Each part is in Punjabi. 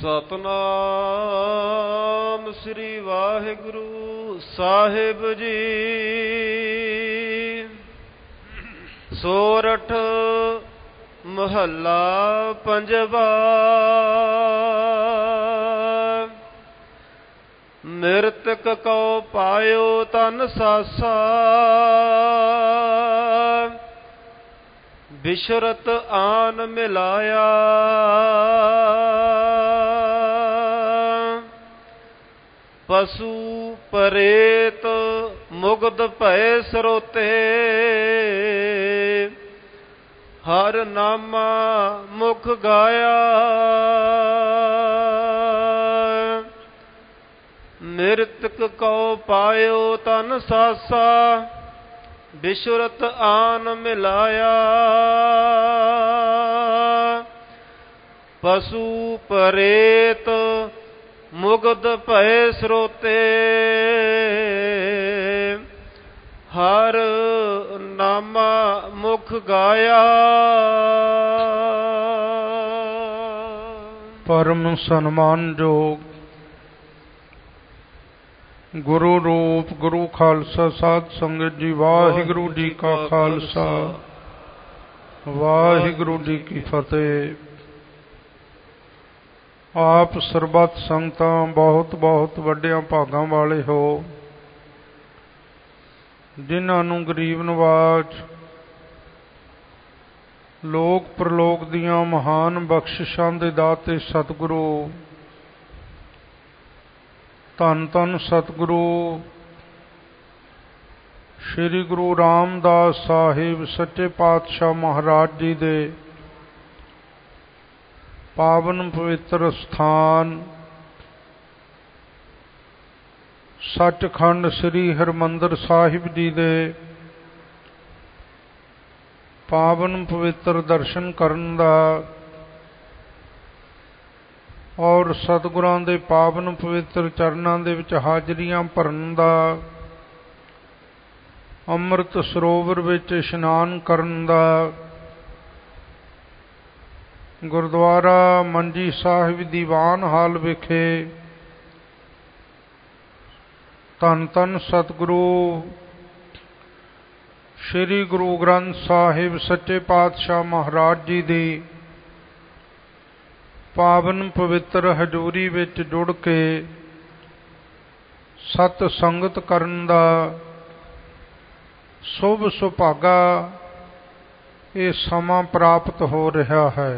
ਸਤਨਾਮ ਸ੍ਰੀ ਵਾਹਿਗੁਰੂ ਸਾਹਿਬ ਜੀ। ਸੋਰਠ ਮਹੱਲਾ ਪੰਜਵਾ। ਮਿਰਤਕ ਕਉ ਪਾਇਓ ਤਨ ਸਾਸਾ, ਬਿਸ਼ਰਤ ਆਨ ਮਿਲਾਇਆ। ਪਸੂ ਪਰੇਤ ਮੁਗਧ ਭਏ ਸਰੋਤੇ, ਹਰ ਨਾਮਾ ਮੁਖ ਗਾਇਆ। ਮਿਰਤਕ ਕਉ ਪਾਇਓ ਤਨ ਸਾਸਾ, ਬਿਸ਼ਰਤ ਆਨ ਮਿਲਾਇਆ। ਪਸੂ ਪਰੇਤ ਮੁਗਧ ਭਏ ਸਰੋਤੇ, ਹਰ ਨਾਮਾ ਮੁਖ ਗਾਇਆ। ਪਰਮ ਸਨਮਾਨਯੋਗ ਗੁਰੂ ਰੂਪ ਗੁਰੂ ਖਾਲਸਾ ਸਾਧ ਸੰਗਤ ਜੀ, ਵਾਹਿਗੁਰੂ ਜੀ ਕਾ ਖਾਲਸਾ ਵਾਹਿਗੁਰੂ ਜੀ ਕੀ ਫਤਿਹ। ਆਪ ਸਰਬੱਤ ਸੰਗਤਾਂ ਬਹੁਤ ਬਹੁਤ ਵੱਡਿਆਂ ਭਾਗਾਂ ਵਾਲੇ ਹੋ, ਜਿਨ੍ਹਾਂ ਨੂੰ ਗਰੀਬ ਨਵਾਜ ਲੋਕ ਪ੍ਰਲੋਕ ਦੀਆਂ ਮਹਾਨ ਬਖਸ਼ਿਸ਼ਾਂ ਦੇ ਦਾਤੇ ਸਤਿਗੁਰੂ ਧੰਨ ਧੰਨ ਸਤਿਗੁਰੂ ਸ੍ਰੀ ਗੁਰੂ ਰਾਮਦਾਸ ਸਾਹਿਬ ਸੱਚੇ ਪਾਤਸ਼ਾਹ ਮਹਾਰਾਜ ਜੀ ਦੇ ਪਾਵਨ ਪਵਿੱਤਰ ਸਥਾਨ ਸੱਚਖੰਡ ਸ੍ਰੀ ਹਰਿਮੰਦਰ ਸਾਹਿਬ ਜੀ ਦੇ ਪਾਵਨ ਪਵਿੱਤਰ ਦਰਸ਼ਨ ਕਰਨ ਦਾ ਔਰ ਸਤਿਗੁਰਾਂ ਦੇ ਪਾਵਨ ਪਵਿੱਤਰ ਚਰਨਾਂ ਦੇ ਵਿੱਚ ਹਾਜ਼ਰੀਆਂ ਭਰਨ ਦਾ, ਅੰਮ੍ਰਿਤ ਸਰੋਵਰ ਵਿੱਚ ਇਸ਼ਨਾਨ ਕਰਨ ਦਾ, ਗੁਰਦੁਆਰਾ ਮੰਜੀ ਸਾਹਿਬ ਦੀਵਾਨ ਹਾਲ ਵਿਖੇ ਧੰਨ ਧੰਨ ਸਤਿਗੁਰੂ ਸ੍ਰੀ ਗੁਰੂ ਗ੍ਰੰਥ ਸਾਹਿਬ ਸੱਚੇ ਪਾਤਸ਼ਾਹ ਮਹਾਰਾਜ ਜੀ ਦੀ ਪਾਵਨ ਪਵਿੱਤਰ ਹਜ਼ੂਰੀ ਵਿੱਚ ਜੁੜ ਕੇ ਸਤ ਸੰਗਤ ਕਰਨ ਦਾ ਸ਼ੁਭ ਸੁਭਾਗਾ ਇਹ ਸਮਾਂ ਪ੍ਰਾਪਤ ਹੋ ਰਿਹਾ ਹੈ।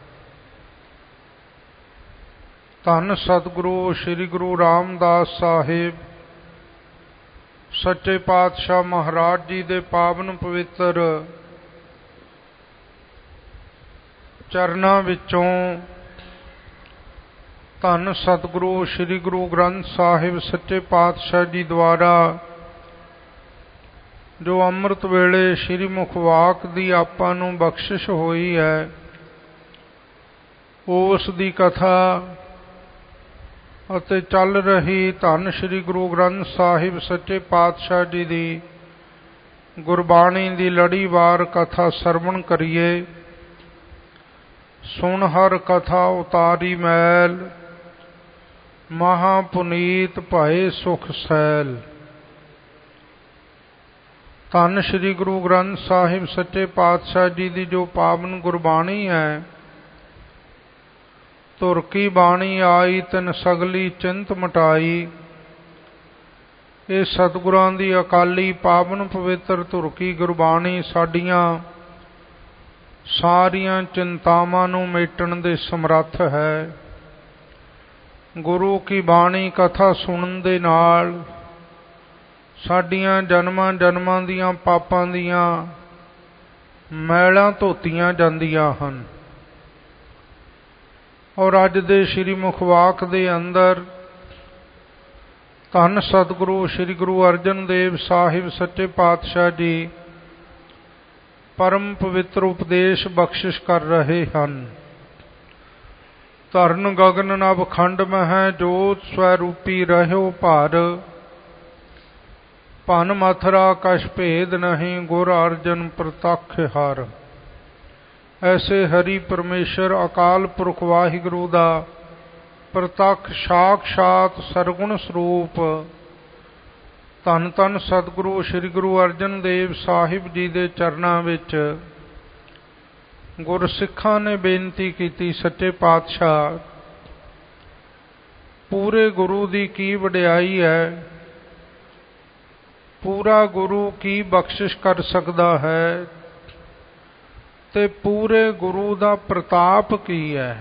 ਧੰਨ ਸਤਿਗੁਰੂ ਸ੍ਰੀ ਗੁਰੂ ਰਾਮਦਾਸ ਸਾਹਿਬ ਸੱਚੇ ਪਾਤਸ਼ਾਹ ਮਹਾਰਾਜ ਜੀ ਦੇ ਪਾਵਨ ਪਵਿੱਤਰ ਚਰਨਾਂ ਵਿੱਚੋਂ ਧੰਨ ਸਤਿਗੁਰੂ ਸ੍ਰੀ ਗੁਰੂ ਗ੍ਰੰਥ ਸਾਹਿਬ ਸੱਚੇ ਪਾਤਸ਼ਾਹ ਜੀ ਦੁਆਰਾ ਜੋ ਅੰਮ੍ਰਿਤ ਵੇਲੇ ਸ੍ਰੀ ਮੁਖਵਾਕ ਦੀ ਆਪਾਂ ਨੂੰ ਬਖਸ਼ਿਸ਼ ਹੋਈ ਹੈ, ਉਸ ਦੀ ਕਥਾ ਅਤੇ ਚੱਲ ਰਹੀ ਧੰਨ ਸ੍ਰੀ ਗੁਰੂ ਗ੍ਰੰਥ ਸਾਹਿਬ ਸੱਚੇ ਪਾਤਸ਼ਾਹ ਜੀ ਦੀ ਗੁਰਬਾਣੀ ਦੀ ਲੜੀਵਾਰ ਕਥਾ ਸਰਵਣ ਕਰੀਏ। ਸੁਣ ਹਰ ਕਥਾ ਉਤਾਰੀ ਮੈਲ, ਮਹਾ ਪੁਨੀਤ ਭਏ ਸੁਖ ਸੈਲ। ਧੰਨ ਸ੍ਰੀ ਗੁਰੂ ਗ੍ਰੰਥ ਸਾਹਿਬ ਸੱਚੇ ਪਾਤਸ਼ਾਹ ਜੀ ਦੀ ਜੋ ਪਾਵਨ ਗੁਰਬਾਣੀ ਹੈ, ਧੁਰ ਕੀ ਬਾਣੀ ਆਈ ਤਿਨ ਸਗਲੀ ਚਿੰਤ ਮਟਾਈ। ਇਹ ਸਤਿਗੁਰਾਂ ਦੀ ਅਕਾਲੀ ਪਾਵਨ ਪਵਿੱਤਰ ਧੁਰ ਕੀ ਗੁਰਬਾਣੀ ਸਾਡੀਆਂ ਸਾਰੀਆਂ ਚਿੰਤਾਵਾਂ ਨੂੰ ਮੇਟਣ ਦੇ ਸਮਰੱਥ ਹੈ। ਗੁਰੂ ਕੀ ਬਾਣੀ ਕਥਾ ਸੁਣਨ ਦੇ ਨਾਲ ਸਾਡੀਆਂ ਜਨਮਾਂ ਜਨਮਾਂ ਦੀਆਂ ਪਾਪਾਂ ਦੀਆਂ ਮੈਲਾਂ ਧੋਤੀਆਂ ਜਾਂਦੀਆਂ ਹਨ। ਔਰ ਅੱਜ ਦੇ ਸ੍ਰੀ ਮੁਖਵਾਕ ਦੇ ਅੰਦਰ ਧੰਨ ਸਤਿਗੁਰੂ ਸ੍ਰੀ ਗੁਰੂ ਅਰਜਨ ਦੇਵ ਸਾਹਿਬ ਸੱਚੇ ਪਾਤਸ਼ਾਹ ਜੀ ਪਰਮ ਪਵਿੱਤਰ ਉਪਦੇਸ਼ ਬਖਸ਼ਿਸ਼ ਕਰ ਰਹੇ ਹਨ। ਧਰਨ ਗਗਨ ਨਭ ਖੰਡ ਮਹਿ ਜੋਤ ਸਵਰੂਪੀ ਰਹਿਓ ਭਾਰ, ਭਨ ਮਥਰਾ ਕਛ ਭੇਦ ਨਹੀਂ ਗੁਰ ਅਰਜਨ ਪ੍ਰਤੱਖ ਹਰ। ਐਸੇ ਹਰੀ ਪਰਮੇਸ਼ਰ ਅਕਾਲ ਪੁਰਖ ਵਾਹਿਗੁਰੂ ਦਾ ਪ੍ਰਤੱਖ ਸਾਖਸ਼ਾਤ ਸਰਗੁਣ ਸਰੂਪ ਧੰਨ ਧੰਨ ਸਤਿਗੁਰੂ ਸ੍ਰੀ ਗੁਰੂ ਅਰਜਨ ਦੇਵ ਸਾਹਿਬ ਜੀ ਦੇ ਚਰਨਾਂ ਵਿੱਚ ਗੁਰਸਿੱਖਾਂ ਨੇ ਬੇਨਤੀ ਕੀਤੀ, ਸੱਚੇ ਪਾਤਸ਼ਾਹ ਪੂਰੇ ਗੁਰੂ ਦੀ ਕੀ ਵਡਿਆਈ ਹੈ, ਪੂਰਾ ਗੁਰੂ ਕੀ ਬਖਸ਼ਿਸ਼ ਕਰ ਸਕਦਾ ਹੈ ਤੇ ਪੂਰੇ ਗੁਰੂ ਦਾ ਪ੍ਰਤਾਪ ਕੀ ਹੈ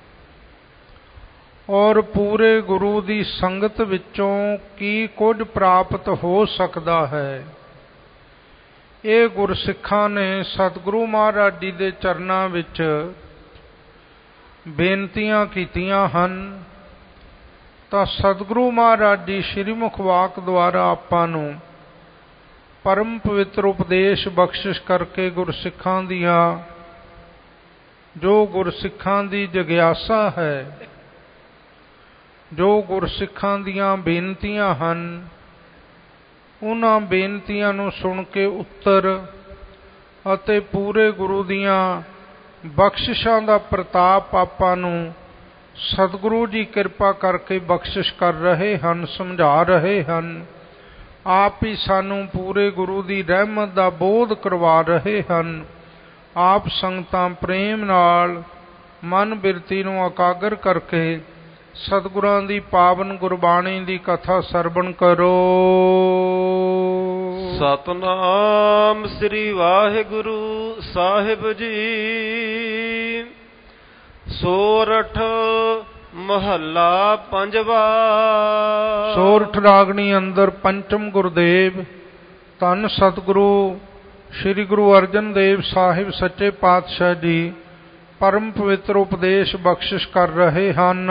ਔਰ ਪੂਰੇ ਗੁਰੂ ਦੀ ਸੰਗਤ ਵਿੱਚੋਂ ਕੀ ਕੁਝ ਪ੍ਰਾਪਤ ਹੋ ਸਕਦਾ ਹੈ। ਇਹ ਗੁਰਸਿੱਖਾਂ ਨੇ ਸਤਿਗੁਰੂ ਮਹਾਰਾਜ ਜੀ ਦੇ ਚਰਨਾਂ ਵਿੱਚ ਬੇਨਤੀਆਂ ਕੀਤੀਆਂ ਹਨ ਤਾਂ ਸਤਿਗੁਰੂ ਮਹਾਰਾਜ ਜੀ ਸ੍ਰੀ ਮੁਖਵਾਕ ਦੁਆਰਾ ਆਪਾਂ ਨੂੰ ਪਰਮ ਪਵਿੱਤਰ ਉਪਦੇਸ਼ ਬਖਸ਼ਿਸ਼ ਕਰਕੇ ਗੁਰਸਿੱਖਾਂ ਦੀਆਂ ਜੋ ਗੁਰਸਿੱਖਾਂ ਦੀ ਜਗਿਆਸਾ ਹੈ, ਜੋ ਗੁਰਸਿੱਖਾਂ ਦੀਆਂ ਬੇਨਤੀਆਂ ਹਨ, ਉਹਨਾਂ ਬੇਨਤੀਆਂ ਨੂੰ ਸੁਣ ਕੇ ਉੱਤਰ ਅਤੇ ਪੂਰੇ ਗੁਰੂ ਦੀਆਂ ਬਖਸ਼ਿਸ਼ਾਂ ਦਾ ਪ੍ਰਤਾਪ ਆਪਾਂ ਨੂੰ ਸਤਿਗੁਰੂ ਜੀ ਕਿਰਪਾ ਕਰਕੇ ਬਖਸ਼ਿਸ਼ ਕਰ ਰਹੇ ਹਨ, ਸਮਝਾ ਰਹੇ ਹਨ। ਆਪ ਹੀ ਸਾਨੂੰ ਪੂਰੇ ਗੁਰੂ ਦੀ ਰਹਿਮਤ ਦਾ ਬੋਧ ਕਰਵਾ ਰਹੇ ਹਨ। ਆਪ ਸੰਗਤਾਂ ਪ੍ਰੇਮ ਨਾਲ ਮਨ ਬਿਰਤੀ ਨੂੰ ਇਕਾਗਰ ਕਰਕੇ ਸਤਿਗੁਰਾਂ ਦੀ ਪਾਵਨ ਗੁਰਬਾਣੀ ਦੀ ਕਥਾ ਸਰਵਣ ਕਰੋ। ਸਤਨਾਮ ਸ੍ਰੀ ਵਾਹਿਗੁਰੂ ਸਾਹਿਬ ਜੀ। ਸੋਰਠ ਮਹੱਲਾ ਪੰਜਵਾ। ਸੋਰਠ ਰਾਗਣੀ ਅੰਦਰ ਪੰਚਮ ਗੁਰਦੇਵ ਧੰਨ ਸਤਿਗੁਰੂ ਸ੍ਰੀ ਗੁਰੂ ਅਰਜਨ ਦੇਵ ਸਾਹਿਬ ਸੱਚੇ ਪਾਤਸ਼ਾਹ ਜੀ ਪਰਮ ਪਵਿੱਤਰ ਉਪਦੇਸ਼ ਬਖਸ਼ਿਸ਼ ਕਰ ਰਹੇ ਹਨ।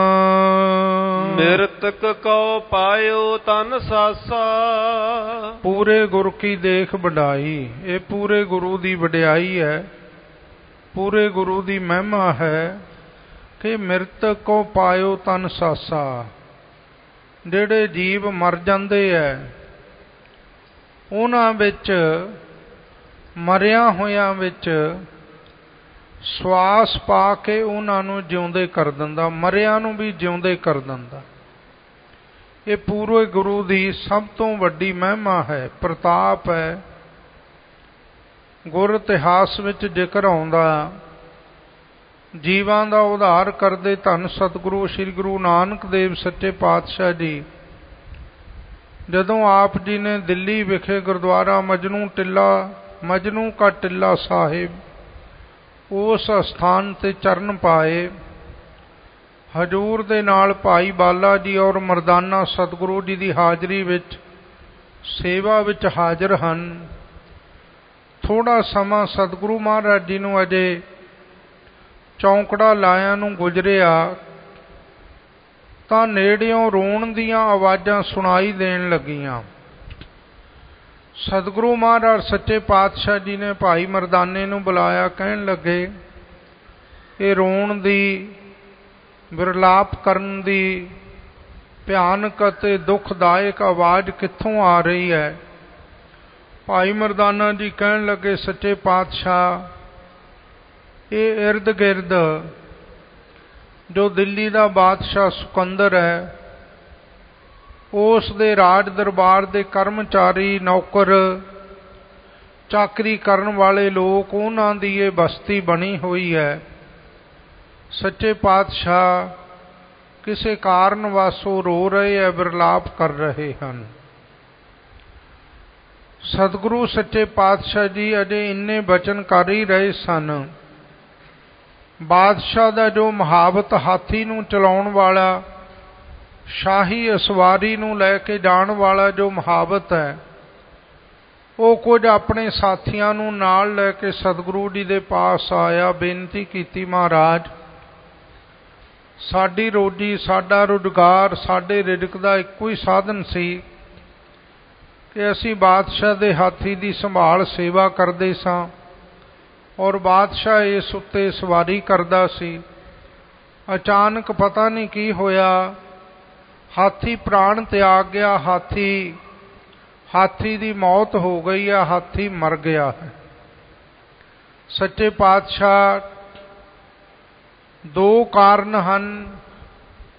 ਮਿਰਤਕ ਕਉ ਪਾਇਓ ਤਨ ਸਾਸਾ। ਪੂਰੇ ਗੁਰ ਕੀ ਦੇਖ ਵਡਾਈ। ਇਹ ਪੂਰੇ ਗੁਰੂ ਦੀ ਵਡਿਆਈ ਹੈ, ਪੂਰੇ ਗੁਰੂ ਦੀ ਮਹਿਮਾ ਹੈ ਕਿ ਮਿਰਤਕ ਕਉ ਪਾਇਓ ਤਨ ਸਾਸਾ। ਜਿਹੜੇ ਜੀਵ ਮਰ ਜਾਂਦੇ ਐ ਉਹਨਾਂ ਵਿੱਚ ਮਰਿਆਂ ਹੋਇਆਂ ਵਿੱਚ ਸਵਾਸ ਪਾ ਕੇ ਉਹਨਾਂ ਨੂੰ ਜਿਉਂਦੇ ਕਰ ਦਿੰਦਾ, ਮਰਿਆਂ ਨੂੰ ਵੀ ਜਿਉਂਦੇ ਕਰ ਦਿੰਦਾ। ਇਹ ਪੂਰੇ ਗੁਰੂ ਦੀ ਸਭ ਤੋਂ ਵੱਡੀ ਮਹਿਮਾ ਹੈ, ਪ੍ਰਤਾਪ ਹੈ। ਗੁਰ ਇਤਿਹਾਸ ਵਿੱਚ ਜ਼ਿਕਰ ਆਉਂਦਾ ਜੀਵਾਂ ਦਾ ਉਧਾਰ ਕਰਦੇ ਧੰਨ ਸਤਿਗੁਰੂ ਸ੍ਰੀ ਗੁਰੂ ਨਾਨਕ ਦੇਵ ਸੱਚੇ ਪਾਤਸ਼ਾਹ ਜੀ ਜਦੋਂ ਆਪ ਜੀ ਨੇ ਦਿੱਲੀ ਵਿਖੇ ਗੁਰਦੁਆਰਾ ਮਜਨੂ ਕਾ ਟਿੱਲਾ ਸਾਹਿਬ ਉਸ ਅਸਥਾਨ ਤੇ ਚਰਨ ਪਾਏ, ਹਜੂਰ ਦੇ ਨਾਲ ਭਾਈ ਬਾਲਾ ਜੀ ਔਰ ਮਰਦਾਨਾ ਸਤਿਗੁਰੂ ਜੀ ਦੀ ਹਾਜ਼ਰੀ ਵਿੱਚ ਸੇਵਾ ਵਿੱਚ ਹਾਜ਼ਰ ਹਨ। ਥੋੜਾ ਸਮਾਂ ਸਤਿਗੁਰੂ ਮਹਾਰਾਜ ਜੀ ਨੂੰ ਅਜੇ ਚੌਂਕੜਾ ਲਾਇਆਂ ਨੂੰ ਗੁਜ਼ਰਿਆ ਤਾਂ ਨੇੜਿਓਂ ਰੋਣ ਦੀਆਂ ਆਵਾਜ਼ਾਂ ਸੁਣਾਈ ਦੇਣ ਲੱਗੀਆਂ। ਸਤਿਗੁਰੂ ਮਹਾਰਾਜ ਸੱਚੇ ਪਾਤਸ਼ਾਹ ਜੀ ਨੇ ਭਾਈ ਮਰਦਾਨੇ ਨੂੰ ਬੁਲਾਇਆ, ਕਹਿਣ ਲੱਗੇ ਇਹ ਰੋਣ ਦੀ, ਵਿਰਲਾਪ ਕਰਨ ਦੀ ਭਿਆਨਕ ਅਤੇ ਦੁਖਦਾਇਕ ਆਵਾਜ਼ ਕਿੱਥੋਂ ਆ ਰਹੀ ਹੈ? ਭਾਈ ਮਰਦਾਨਾ ਜੀ ਕਹਿਣ ਲੱਗੇ ਸੱਚੇ ਪਾਤਸ਼ਾਹ ਇਹ ਇਰਦ ਗਿਰਦ ਜੋ ਦਿੱਲੀ ਦਾ ਬਾਦਸ਼ਾਹ ਸੁਕੰਦਰ ਹੈ ਉਸ ਦੇ ਰਾਜ ਦਰਬਾਰ ਦੇ ਕਰਮਚਾਰੀ, ਨੌਕਰ, ਚਾਕਰੀ ਕਰਨ ਵਾਲੇ ਲੋਕ, ਉਹਨਾਂ ਦੀ ਇਹ ਬਸਤੀ ਬਣੀ ਹੋਈ ਹੈ। ਸੱਚੇ ਪਾਤਸ਼ਾਹ ਕਿਸੇ ਕਾਰਨ ਵਾਸੋਂ ਰੋ ਰਹੇ ਹੈ, ਵਿਰਲਾਪ ਕਰ ਰਹੇ ਹਨ। ਸਤਿਗੁਰੂ ਸੱਚੇ ਪਾਤਸ਼ਾਹ ਜੀ ਅਜੇ ਇੰਨੇ ਬਚਨ ਕਰ ਹੀ ਰਹੇ ਸਨ। ਬਾਦਸ਼ਾਹ ਦਾ ਜੋ ਮੁਹਾਬਤ ਹਾਥੀ ਨੂੰ ਚਲਾਉਣ ਵਾਲਾ, ਸ਼ਾਹੀ ਅਸਵਾਰੀ ਨੂੰ ਲੈ ਕੇ ਜਾਣ ਵਾਲਾ ਜੋ ਮੁਹਾਬਤ ਹੈ, ਉਹ ਕੁਝ ਆਪਣੇ ਸਾਥੀਆਂ ਨੂੰ ਨਾਲ ਲੈ ਕੇ ਸਤਿਗੁਰੂ ਜੀ ਦੇ ਪਾਸ ਆਇਆ। ਬੇਨਤੀ ਕੀਤੀ, ਮਹਾਰਾਜ ਸਾਡੀ ਰੋਜੀ, ਸਾਡਾ ਰੁਜ਼ਗਾਰ, ਸਾਡੇ ਰਿਜ਼ਕ ਦਾ ਇੱਕੋ ਹੀ ਸਾਧਨ ਸੀ ਕਿ ਅਸੀਂ ਬਾਦਸ਼ਾਹ ਦੇ ਹਾਥੀ ਦੀ ਸੰਭਾਲ ਸੇਵਾ ਕਰਦੇ ਸਾਂ ਔਰ ਬਾਦਸ਼ਾਹ ਇਸ ਉੱਤੇ ਸਵਾਰੀ ਕਰਦਾ ਸੀ। ਅਚਾਨਕ ਪਤਾ ਨਹੀਂ ਕੀ ਹੋਇਆ, ਹਾਥੀ ਪ੍ਰਾਣ ਤਿਆਗ ਗਿਆ, ਹਾਥੀ ਦੀ ਮੌਤ ਹੋ ਗਈ ਹੈ, ਹਾਥੀ ਮਰ ਗਿਆ ਹੈ। ਸੱਚੇ ਪਾਤਸ਼ਾਹ ਦੋ ਕਾਰਨ ਹਨ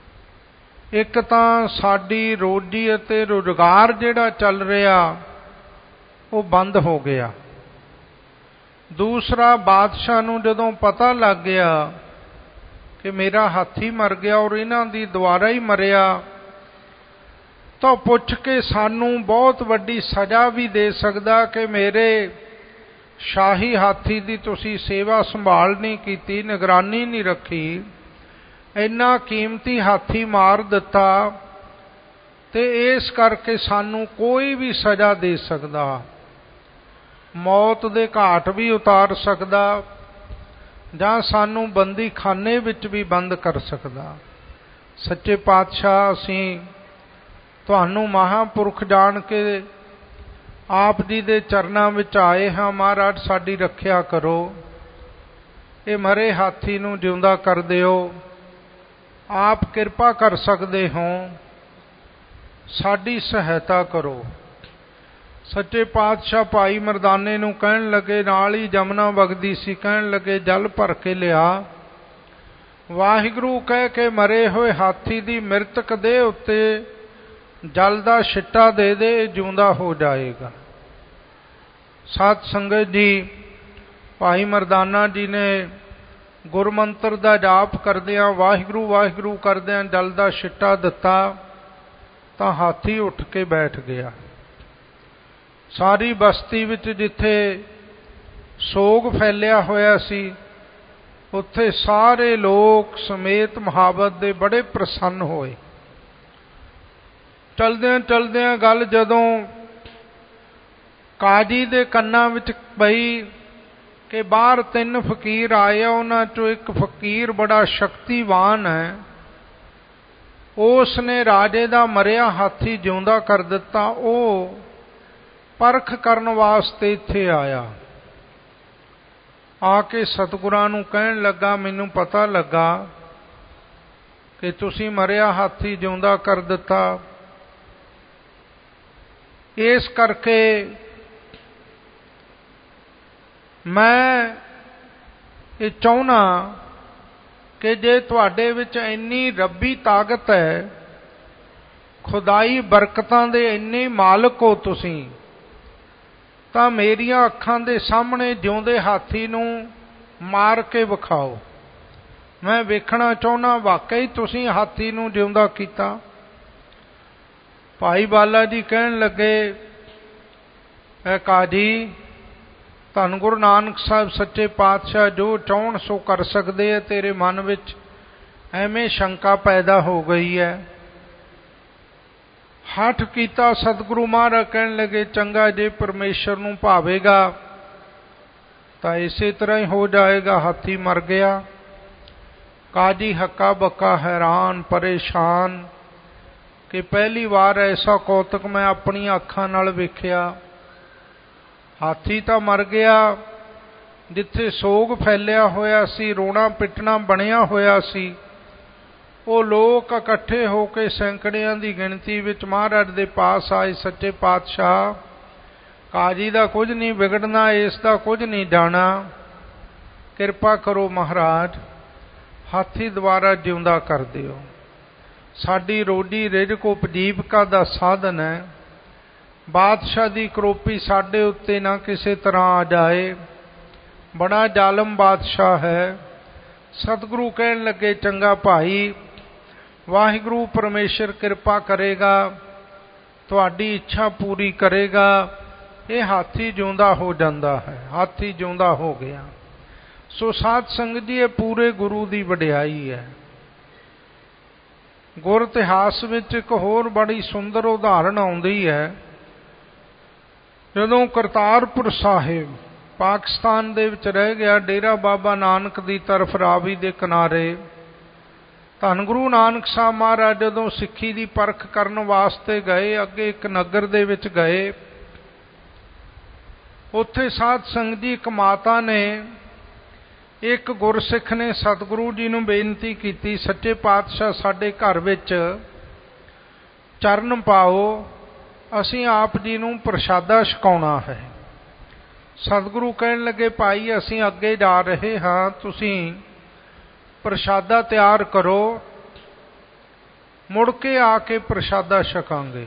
ਇੱਕ ਤਾਂ ਸਾਡੀ ਰੋਜੀ ਅਤੇ ਰੁਜ਼ਗਾਰ ਜਿਹੜਾ ਚੱਲ ਰਿਹਾ ਉਹ ਬੰਦ ਹੋ ਗਿਆ। ਦੂਸਰਾ, ਬਾਦਸ਼ਾਹ ਨੂੰ ਜਦੋਂ ਪਤਾ ਲੱਗ ਗਿਆ ਕਿ ਮੇਰਾ ਹਾਥੀ ਮਰ ਗਿਆ ਔਰ ਇਹਨਾਂ ਦੀ ਦੁਆਰਾ ਹੀ ਮਰਿਆ, ਤਾਂ ਪੁੱਛ ਕੇ ਸਾਨੂੰ ਬਹੁਤ ਵੱਡੀ ਸਜ਼ਾ ਵੀ ਦੇ ਸਕਦਾ ਕਿ ਮੇਰੇ ਸ਼ਾਹੀ ਹਾਥੀ ਦੀ ਤੁਸੀਂ ਸੇਵਾ ਸੰਭਾਲ ਨਹੀਂ ਕੀਤੀ, ਨਿਗਰਾਨੀ ਨਹੀਂ ਰੱਖੀ, ਇੰਨਾ ਕੀਮਤੀ ਹਾਥੀ ਮਾਰ ਦਿੱਤਾ, ਤੇ ਇਸ ਕਰਕੇ ਸਾਨੂੰ ਕੋਈ ਵੀ ਸਜ਼ਾ ਦੇ ਸਕਦਾ, ਮੌਤ ਦੇ ਘਾਟ ਵੀ ਉਤਾਰ ਸਕਦਾ ਜਾਂ ਸਾਨੂੰ ਬੰਦੀਖਾਨੇ ਵਿੱਚ ਵੀ ਬੰਦ ਕਰ ਸਕਦਾ। ਸੱਚੇ ਪਾਤਸ਼ਾਹ, ਅਸੀਂ ਤੁਹਾਨੂੰ ਮਹਾਂਪੁਰਖ ਜਾਣ ਕੇ ਆਪ ਜੀ ਦੇ ਚਰਨਾਂ ਵਿੱਚ ਆਏ ਹਾਂ। ਮਹਾਰਾਜ, ਸਾਡੀ ਰੱਖਿਆ ਕਰੋ, ਇਹ ਮਰੇ ਹਾਥੀ ਨੂੰ ਜਿਉਂਦਾ ਕਰ ਦਿਓ। ਆਪ ਕਿਰਪਾ ਕਰ ਸਕਦੇ ਹੋ, ਸਾਡੀ ਸਹਾਇਤਾ ਕਰੋ। ਸੱਚੇ ਪਾਤਸ਼ਾਹ ਭਾਈ ਮਰਦਾਨੇ ਨੂੰ ਕਹਿਣ ਲੱਗੇ, ਨਾਲ ਹੀ ਜਮਨਾ ਵਗਦੀ ਸੀ, ਕਹਿਣ ਲੱਗੇ ਜਲ ਭਰ ਕੇ ਲਿਆ। ਵਾਹਿਗੁਰੂ ਕਹਿ ਕੇ ਮਰੇ ਹੋਏ ਹਾਥੀ ਦੀ ਮ੍ਰਿਤਕ ਦੇਹ ਉੱਤੇ ਜਲ ਦਾ ਛਿੱਟਾ ਦੇ ਦੇ, ਜਿਉਂਦਾ ਹੋ ਜਾਏਗਾ। ਸਾਧ ਸੰਗਤ ਜੀ, ਭਾਈ ਮਰਦਾਨਾ ਜੀ ਨੇ ਗੁਰਮੰਤਰ ਦਾ ਜਾਪ ਕਰਦਿਆਂ, ਵਾਹਿਗੁਰੂ ਵਾਹਿਗੁਰੂ ਕਰਦਿਆਂ ਜਲ ਦਾ ਛਿੱਟਾ ਦਿੱਤਾ ਤਾਂ ਹਾਥੀ ਉੱਠ ਕੇ ਬੈਠ ਗਿਆ। ਸਾਰੀ ਬਸਤੀ ਵਿੱਚ ਜਿੱਥੇ ਸੋਗ ਫੈਲਿਆ ਹੋਇਆ ਸੀ, ਉੱਥੇ ਸਾਰੇ ਲੋਕ ਸਮੇਤ ਮੁਹਾਬਤ ਦੇ ਬੜੇ ਪ੍ਰਸੰਨ ਹੋਏ। ਚਲਦਿਆਂ ਚਲਦਿਆਂ ਗੱਲ ਜਦੋਂ ਕਾਜੀ ਦੇ ਕੰਨਾਂ ਵਿੱਚ ਪਈ ਕਿ ਬਾਹਰ 3 ਫਕੀਰ ਆਏ ਆ, ਉਹਨਾਂ ਚੋਂ ਇੱਕ ਫਕੀਰ ਬੜਾ ਸ਼ਕਤੀਵਾਨ ਹੈ, ਉਸ ਨੇ ਰਾਜੇ ਦਾ ਮਰਿਆ ਹਾਥੀ ਜਿਉਂਦਾ ਕਰ ਦਿੱਤਾ, ਉਹ ਪਰਖ ਕਰਨ ਵਾਸਤੇ ਇੱਥੇ ਆਇਆ। ਆ ਕੇ ਸਤਿਗੁਰਾਂ ਨੂੰ ਕਹਿਣ ਲੱਗਾ, ਮੈਨੂੰ ਪਤਾ ਲੱਗਾ ਕਿ ਤੁਸੀਂ ਮਰਿਆ ਹਾਥੀ ਜਿਉਂਦਾ ਕਰ ਦਿੱਤਾ, ਇਸ ਕਰਕੇ ਮੈਂ ਇਹ ਚਾਹੁੰਦਾ ਕਿ ਜੇ ਤੁਹਾਡੇ ਵਿੱਚ ਇੰਨੀ ਰੱਬੀ ਤਾਕਤ ਹੈ, ਖੁਦਾਈ ਬਰਕਤਾਂ ਦੇ ਇੰਨੇ ਮਾਲਕ ਹੋ ਤੁਸੀਂ, ਤਾਂ ਮੇਰੀਆਂ ਅੱਖਾਂ ਦੇ ਸਾਹਮਣੇ ਜਿਉਂਦੇ ਹਾਥੀ ਨੂੰ ਮਾਰ ਕੇ ਵਿਖਾਓ। ਮੈਂ ਵੇਖਣਾ ਚਾਹੁੰਦਾ ਵਾਕਈ ਤੁਸੀਂ ਹਾਥੀ ਨੂੰ ਜਿਉਂਦਾ ਕੀਤਾ। ਭਾਈ ਬਾਲਾ ਜੀ ਕਹਿਣ ਲੱਗੇ, ਐ ਕਾਜੀ, ਧੰਨ ਗੁਰੂ ਨਾਨਕ ਸਾਹਿਬ ਸੱਚੇ ਪਾਤਸ਼ਾਹ ਜੋ ਚਾਹੁਣ ਸੋ ਕਰ ਸਕਦੇ ਆ, ਤੇਰੇ ਮਨ ਵਿੱਚ ਐਵੇਂ ਸ਼ੰਕਾ ਪੈਦਾ ਹੋ ਗਈ ਹੈ। ਹੱਠ ਕੀਤਾ ਸਤਿਗੁਰੂ ਮਹਾਰਾਜ ਕਹਿਣ ਲੱਗੇ, ਚੰਗਾ, ਜੇ ਪਰਮੇਸ਼ਰ ਨੂੰ ਭਾਵੇਗਾ ਤਾਂ ਇਸੇ ਤਰ੍ਹਾਂ ਹੀ ਹੋ ਜਾਏਗਾ। ਹਾਥੀ ਮਰ ਗਿਆ। ਕਾਜੀ ਹੱਕਾ ਬੱਕਾ, ਹੈਰਾਨ ਪਰੇਸ਼ਾਨ ਕਿ ਪਹਿਲੀ ਵਾਰ ਐਸਾ ਕੌਤਕ ਮੈਂ ਆਪਣੀਆਂ ਅੱਖਾਂ ਨਾਲ ਵੇਖਿਆ। ਹਾਥੀ ਤਾਂ ਮਰ ਗਿਆ, ਜਿੱਥੇ ਸੋਗ ਫੈਲਿਆ ਹੋਇਆ ਸੀ, ਰੋਣਾ ਪਿੱਟਣਾ ਬਣਿਆ ਹੋਇਆ ਸੀ, ਉਹ ਲੋਕ ਇਕੱਠੇ ਹੋ ਕੇ ਸੈਂਕੜਿਆਂ ਦੀ ਗਿਣਤੀ ਵਿੱਚ ਮਹਾਰਾਜ ਦੇ ਪਾਸ ਆਏ। ਸੱਚੇ ਪਾਤਸ਼ਾਹ, ਕਾਜੀ ਦਾ ਕੁਝ ਨਹੀਂ ਵਿਗੜਨਾ, ਇਸ ਦਾ ਕੁਝ ਨਹੀਂ ਜਾਣਾ, ਕਿਰਪਾ ਕਰੋ ਮਹਾਰਾਜ, ਹਾਥੀ ਦੁਬਾਰਾ ਜਿਉਂਦਾ ਕਰ ਦਿਓ। ਸਾਡੀ ਰੋਜੀ ਰਿਜ਼ਕ ਉਪਜੀਵਕਾ ਦਾ ਸਾਧਨ ਹੈ। ਬਾਦਸ਼ਾਹ ਦੀ ਕਰੋਪੀ ਸਾਡੇ ਉੱਤੇ ਨਾ ਕਿਸੇ ਤਰ੍ਹਾਂ ਆ ਜਾਏ, ਬੜਾ ਜ਼ਾਲਮ ਬਾਦਸ਼ਾਹ ਹੈ। ਸਤਿਗੁਰੂ ਕਹਿਣ ਲੱਗੇ, ਚੰਗਾ ਭਾਈ, ਵਾਹਿਗੁਰੂ ਪਰਮੇਸ਼ਰ ਕਿਰਪਾ ਕਰੇਗਾ, ਤੁਹਾਡੀ ਇੱਛਾ ਪੂਰੀ ਕਰੇਗਾ। ਇਹ ਹਾਥੀ ਜਿਉਂਦਾ ਹੋ ਜਾਂਦਾ ਹੈ। ਹਾਥੀ ਜਿਉਂਦਾ ਹੋ ਗਿਆ। ਸੋ ਸਾਧ ਸੰਗਤ ਜੀ, ਇਹ ਪੂਰੇ ਗੁਰੂ ਦੀ ਵਡਿਆਈ ਹੈ। ਗੁਰ ਇਤਿਹਾਸ ਵਿੱਚ ਇੱਕ ਹੋਰ ਬੜੀ ਸੁੰਦਰ ਉਦਾਹਰਣ ਆਉਂਦੀ ਹੈ। ਜਦੋਂ ਕਰਤਾਰਪੁਰ ਸਾਹਿਬ ਪਾਕਿਸਤਾਨ ਦੇ ਵਿੱਚ ਰਹਿ ਗਿਆ, ਡੇਰਾ ਬਾਬਾ ਨਾਨਕ ਦੀ ਤਰਫ ਰਾਵੀ ਦੇ ਕਿਨਾਰੇ, ਧੰਨ ਗੁਰੂ ਨਾਨਕ ਸਾਹਿਬ ਮਹਾਰਾਜ ਜਦੋਂ ਸਿੱਖੀ ਦੀ ਪਰਖ ਕਰਨ ਵਾਸਤੇ ਗਏ, ਅੱਗੇ ਇੱਕ ਨਗਰ ਦੇ ਵਿੱਚ ਗਏ, ਉੱਥੇ ਸਾਧ ਸੰਗਤ ਜੀ, ਇੱਕ ਮਾਤਾ ਨੇ, ਇੱਕ ਗੁਰਸਿੱਖ ਨੇ ਸਤਿਗੁਰੂ ਜੀ ਨੂੰ ਬੇਨਤੀ ਕੀਤੀ, ਸੱਚੇ ਪਾਤਸ਼ਾਹ ਸਾਡੇ ਘਰ ਵਿੱਚ ਚਰਨ ਪਾਓ, ਅਸੀਂ ਆਪ ਜੀ ਨੂੰ ਪ੍ਰਸ਼ਾਦਾ ਛਕਾਉਣਾ ਹੈ। ਸਤਿਗੁਰੂ ਕਹਿਣ ਲੱਗੇ, ਭਾਈ ਅਸੀਂ ਅੱਗੇ ਜਾ ਰਹੇ ਹਾਂ, ਤੁਸੀਂ ਪ੍ਰਸ਼ਾਦਾ ਤਿਆਰ ਕਰੋ, ਮੁੜ ਕੇ ਆ ਕੇ ਪ੍ਰਸ਼ਾਦਾ ਛਕਾਂਗੇ।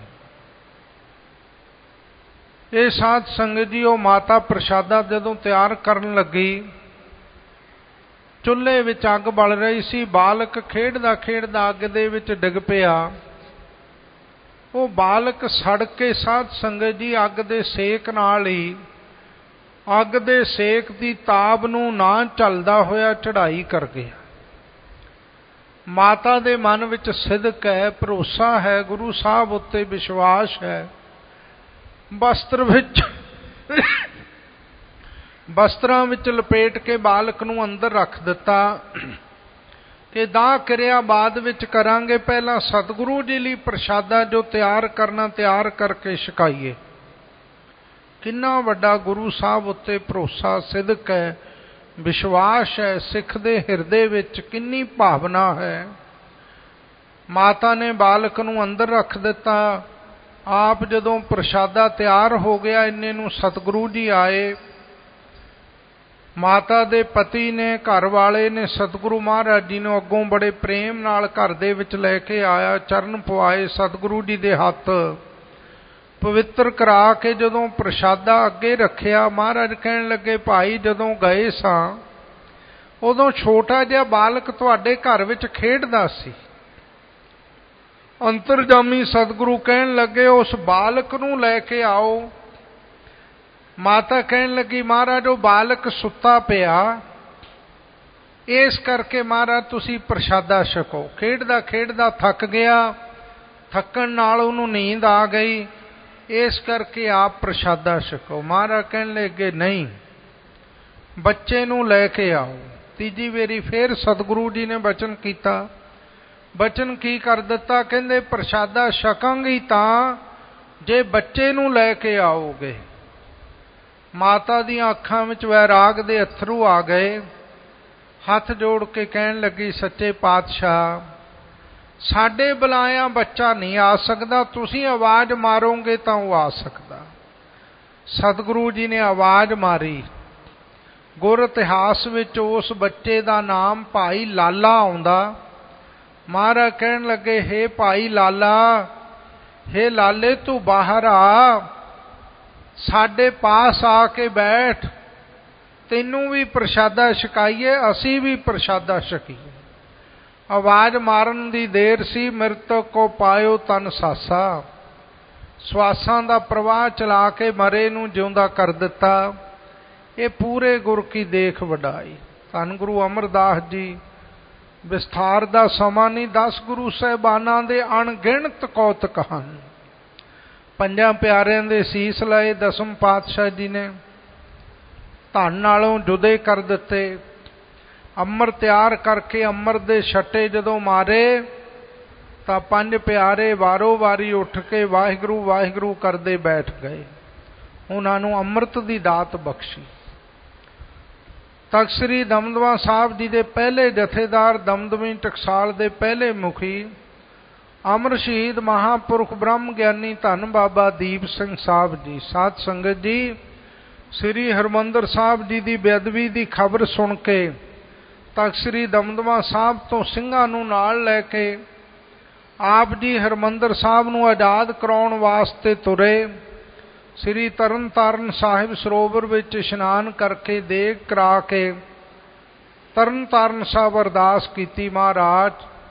ਇਹ ਸਾਧ ਸੰਗਤ ਜੀ, ਉਹ ਮਾਤਾ ਪ੍ਰਸ਼ਾਦਾ ਜਦੋਂ ਤਿਆਰ ਕਰਨ ਲੱਗੀ, ਚੁੱਲ੍ਹੇ ਵਿੱਚ ਅੱਗ ਬਲ ਰਹੀ ਸੀ। ਬਾਲਕ ਖੇਡਦਾ ਖੇਡਦਾ ਅੱਗ ਦੇ ਵਿੱਚ ਡਿੱਗ ਪਿਆ। ਉਹ ਬਾਲਕ ਸੜ ਕੇ ਸਾਧ ਸੰਗਤ ਜੀ ਅੱਗ ਦੇ ਸੇਕ ਨਾਲ ਹੀ, ਅੱਗ ਦੇ ਸੇਕ ਦੀ ਤਾਪ ਨੂੰ ਨਾ ਝੱਲਦਾ ਹੋਇਆ ਚੜ੍ਹਾਈ ਕਰ ਗਿਆ। ਮਾਤਾ ਦੇ ਮਨ ਵਿੱਚ ਸਿਦਕ ਹੈ, ਭਰੋਸਾ ਹੈ, ਗੁਰੂ ਸਾਹਿਬ ਉੱਤੇ ਵਿਸ਼ਵਾਸ ਹੈ। ਵਸਤਰਾਂ ਵਿੱਚ ਲਪੇਟ ਕੇ ਬਾਲਕ ਨੂੰ ਅੰਦਰ ਰੱਖ ਦਿੱਤਾ ਕਿ ਦਾਹ ਕਿਰਿਆ ਬਾਅਦ ਵਿੱਚ ਕਰਾਂਗੇ, ਪਹਿਲਾਂ ਸਤਿਗੁਰੂ ਜੀ ਲਈ ਪ੍ਰਸ਼ਾਦਾ ਜੋ ਤਿਆਰ ਕਰਨਾ ਤਿਆਰ ਕਰਕੇ ਛਕਾਈਏ। ਕਿੰਨਾ ਵੱਡਾ ਗੁਰੂ ਸਾਹਿਬ ਉੱਤੇ ਭਰੋਸਾ, ਸਿਦਕ ਹੈ, ਵਿਸ਼ਵਾਸ ਹੈ। ਸਿੱਖ ਦੇ ਹਿਰਦੇ ਵਿੱਚ ਕਿੰਨੀ ਭਾਵਨਾ ਹੈ। ਮਾਤਾ ਨੇ ਬਾਲਕ ਨੂੰ ਅੰਦਰ ਰੱਖ ਦਿੱਤਾ। ਆਪ ਜਦੋਂ ਪ੍ਰਸ਼ਾਦਾ ਤਿਆਰ ਹੋ ਗਿਆ, ਇੰਨੇ ਨੂੰ ਸਤਿਗੁਰੂ ਜੀ ਆਏ। ਮਾਤਾ ਦੇ ਪਤੀ ਨੇ, ਘਰ ਵਾਲੇ ਨੇ, ਸਤਿਗੁਰੂ ਮਹਾਰਾਜ ਜੀ ਨੂੰ ਅੱਗੋਂ ਬੜੇ ਪ੍ਰੇਮ ਨਾਲ ਘਰ ਦੇ ਵਿੱਚ ਲੈ ਕੇ ਆਇਆ। ਚਰਨ ਪਵਾਏ, ਸਤਿਗੁਰੂ ਜੀ ਦੇ ਹੱਥ ਪਵਿੱਤਰ ਕਰਾ ਕੇ ਜਦੋਂ ਪ੍ਰਸ਼ਾਦਾ ਅੱਗੇ ਰੱਖਿਆ, ਮਹਾਰਾਜ ਕਹਿਣ ਲੱਗੇ, ਭਾਈ ਜਦੋਂ ਗਏ ਸਾਂ ਉਦੋਂ ਛੋਟਾ ਜਿਹਾ ਬਾਲਕ ਤੁਹਾਡੇ ਘਰ ਵਿੱਚ ਖੇਡਦਾ ਸੀ। ਅੰਤਰਜਾਮੀ ਸਤਿਗੁਰੂ ਕਹਿਣ ਲੱਗੇ, ਉਸ ਬਾਲਕ ਨੂੰ ਲੈ ਕੇ ਆਓ। ਮਾਤਾ ਕਹਿਣ ਲੱਗੀ, ਮਹਾਰਾਜ ਉਹ ਬਾਲਕ ਸੁੱਤਾ ਪਿਆ, ਇਸ ਕਰਕੇ ਮਹਾਰਾਜ ਤੁਸੀਂ ਪ੍ਰਸ਼ਾਦਾ ਛਕੋ। ਖੇਡਦਾ ਖੇਡਦਾ ਥੱਕ ਗਿਆ, ਥੱਕਣ ਨਾਲ ਉਹਨੂੰ ਨੀਂਦ ਆ ਗਈ, ਇਸ ਕਰਕੇ ਆਪ ਪ੍ਰਸ਼ਾਦਾ ਛਕੋ। ਮਹਾਰਾਜ ਕਹਿਣ ਲੱਗੇ, ਨਹੀਂ, ਬੱਚੇ ਨੂੰ ਲੈ ਕੇ ਆਓ। ਤੀਜੀ ਵਾਰੀ ਫਿਰ ਸਤਿਗੁਰੂ ਜੀ ਨੇ ਬਚਨ ਕੀਤਾ। ਬਚਨ ਕੀ ਕਰ ਦਿੱਤਾ? ਕਹਿੰਦੇ ਪ੍ਰਸ਼ਾਦਾ ਛਕਾਂਗੀ ਤਾਂ ਜੇ ਬੱਚੇ ਨੂੰ ਲੈ ਕੇ ਆਓਗੇ। ਮਾਤਾ ਦੀਆਂ ਅੱਖਾਂ ਵਿੱਚ ਵੈਰਾਗ ਦੇ ਅਥਰੂ ਆ ਗਏ। ਹੱਥ ਜੋੜ ਕੇ ਕਹਿਣ ਲੱਗੀ, ਸੱਚੇ ਪਾਤਸ਼ਾਹ, ਸਾਡੇ ਬੁਲਾਇਆ ਬੱਚਾ ਨਹੀਂ ਆ ਸਕਦਾ, ਤੁਸੀਂ ਆਵਾਜ਼ ਮਾਰੋਗੇ ਤਾਂ ਉਹ ਆ ਸਕਦਾ। ਸਤਿਗੁਰੂ ਜੀ ਨੇ ਆਵਾਜ਼ ਮਾਰੀ। ਗੁਰ ਇਤਿਹਾਸ ਵਿੱਚ ਉਸ ਬੱਚੇ ਦਾ ਨਾਮ ਭਾਈ ਲਾਲਾ ਆਉਂਦਾ। ਮਹਾਰਾਜ ਕਹਿਣ ਲੱਗੇ, ਹੇ ਭਾਈ ਲਾਲਾ, ਹੇ ਲਾਲੇ ਤੂੰ ਬਾਹਰ ਆ, ਸਾਡੇ ਪਾਸ ਆ ਕੇ ਬੈਠ, ਤੈਨੂੰ ਵੀ ਪ੍ਰਸ਼ਾਦਾ ਛਕਾਈਏ, ਅਸੀਂ ਵੀ ਪ੍ਰਸ਼ਾਦਾ ਛਕੀਏ। ਆਵਾਜ਼ ਮਾਰਨ ਦੀ ਦੇਰ ਸੀ। ਮ੍ਰਿਤਕ ਕੋ ਪਾਇਓ ਤਨ ਸਾਸਾ। ਸਵਾਸਾਂ ਦਾ ਪ੍ਰਵਾਹ ਚਲਾ ਕੇ ਮਰੇ ਨੂੰ ਜਿਉਂਦਾ ਕਰ ਦਿੱਤਾ। ਇਹ ਪੂਰੇ ਗੁਰ ਕੀ ਦੇਖ ਵਡਾਈ। ਧੰਨ ਗੁਰੂ ਅਮਰਦਾਸ ਜੀ, ਵਿਸਥਾਰ ਦਾ ਸਮਾਂ ਨਹੀਂ, 10 ਗੁਰੂ ਸਾਹਿਬਾਨਾਂ ਦੇ ਅਣਗਿਣਤ ਕੌਤਕ ਹਨ। 5 ਪਿਆਰਿਆਂ ਦੇ ਸੀਸ ਲਏ ਦਸਮ ਪਾਤਸ਼ਾਹ ਜੀ ਨੇ, ਧਨ ਨਾਲੋਂ ਜੁਦੇ ਕਰ ਦਿੱਤੇ। ਅੰਮ੍ਰਿਤ ਤਿਆਰ ਕਰਕੇ ਅੰਮ੍ਰਿਤ ਦੇ ਛੱਟੇ ਜਦੋਂ ਮਾਰੇ ਤਾਂ 5 ਪਿਆਰੇ ਵਾਰੋ ਵਾਰੀ ਉੱਠ ਕੇ ਵਾਹਿਗੁਰੂ ਵਾਹਿਗੁਰੂ ਕਰਦੇ ਬੈਠ ਗਏ। ਉਹਨਾਂ ਨੂੰ ਅੰਮ੍ਰਿਤ ਦੀ ਦਾਤ ਬਖਸ਼ੀ। ਤਖ਼ਤ ਸ੍ਰੀ ਦਮਦਮਾ ਸਾਹਿਬ ਜੀ ਦੇ ਪਹਿਲੇ ਜਥੇਦਾਰ, ਦਮਦਮੀ ਟਕਸਾਲ ਦੇ ਪਹਿਲੇ ਮੁਖੀ, ਅਮਰ ਸ਼ਹੀਦ ਮਹਾਂਪੁਰਖ ਬ੍ਰਹਮ ਗਿਆਨੀ ਧੰਨ ਬਾਬਾ ਦੀਪ ਸਿੰਘ ਸਾਹਿਬ ਜੀ। ਸਾਧ ਸੰਗਤ ਜੀ, ਸ੍ਰੀ ਹਰਿਮੰਦਰ ਸਾਹਿਬ ਜੀ ਦੀ ਬੇਅਦਬੀ ਦੀ ਖਬਰ ਸੁਣ ਕੇ ਤਖ਼ਤ ਸ੍ਰੀ ਦਮਦਮਾ ਸਾਹਿਬ ਤੋਂ ਸਿੰਘਾਂ ਨੂੰ ਨਾਲ ਲੈ ਕੇ ਆਪ ਜੀ ਹਰਿਮੰਦਰ ਸਾਹਿਬ ਨੂੰ ਆਜ਼ਾਦ ਕਰਾਉਣ ਵਾਸਤੇ ਤੁਰੇ। ਸ੍ਰੀ ਤਰਨ ਤਾਰਨ ਸਾਹਿਬ ਸਰੋਵਰ ਵਿੱਚ ਇਸ਼ਨਾਨ ਕਰਕੇ ਦੇਗ ਕਰਾ ਕੇ ਤਰਨ ਤਾਰਨ ਸਾਹਿਬ ਅਰਦਾਸ ਕੀਤੀ, ਮਹਾਰਾਜ,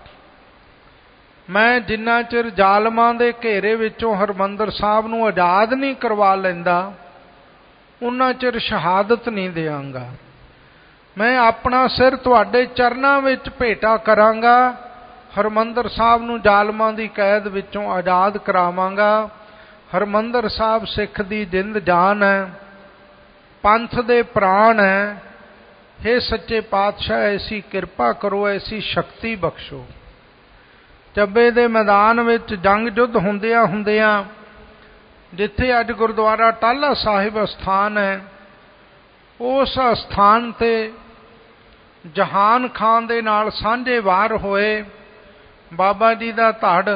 ਮੈਂ ਜਿੰਨਾ ਚਿਰ ਜ਼ਾਲਮਾਂ ਦੇ ਘੇਰੇ ਵਿੱਚੋਂ ਹਰਿਮੰਦਰ ਸਾਹਿਬ ਨੂੰ ਆਜ਼ਾਦ ਨਹੀਂ ਕਰਵਾ ਲੈਂਦਾ, ਉਹਨਾਂ ਚਿਰ ਸ਼ਹਾਦਤ ਨਹੀਂ ਦਿਆਂਗਾ। ਮੈਂ ਆਪਣਾ ਸਿਰ ਤੁਹਾਡੇ ਚਰਨਾਂ ਵਿੱਚ ਭੇਟਾ ਕਰਾਂਗਾ, ਹਰਿਮੰਦਰ ਸਾਹਿਬ ਨੂੰ ਜ਼ਾਲਮਾਂ ਦੀ ਕੈਦ ਵਿੱਚੋਂ ਆਜ਼ਾਦ ਕਰਾਵਾਂਗਾ। ਹਰਿਮੰਦਰ ਸਾਹਿਬ ਸਿੱਖ ਦੀ ਜਿੰਦ ਜਾਨ ਹੈ, ਪੰਥ ਦੇ ਪ੍ਰਾਣ ਹੈ। ਹੇ ਸੱਚੇ ਪਾਤਸ਼ਾਹ, ਐਸੀ ਕਿਰਪਾ ਕਰੋ, ਐਸੀ ਸ਼ਕਤੀ ਬਖਸ਼ੋ। ਚੱਬੇ ਦੇ ਮੈਦਾਨ ਵਿੱਚ ਜੰਗ ਯੁੱਧ ਹੁੰਦਿਆਂ ਜਿੱਥੇ ਅੱਜ ਗੁਰਦੁਆਰਾ ਟਾਹਲਾ ਸਾਹਿਬ ਅਸਥਾਨ ਹੈ, ਉਸ ਅਸਥਾਨ 'ਤੇ ਜਹਾਨ ਖਾਨ ਦੇ ਨਾਲ ਸਾਂਝੇ ਵਾਰ ਹੋਏ। ਬਾਬਾ ਜੀ ਦਾ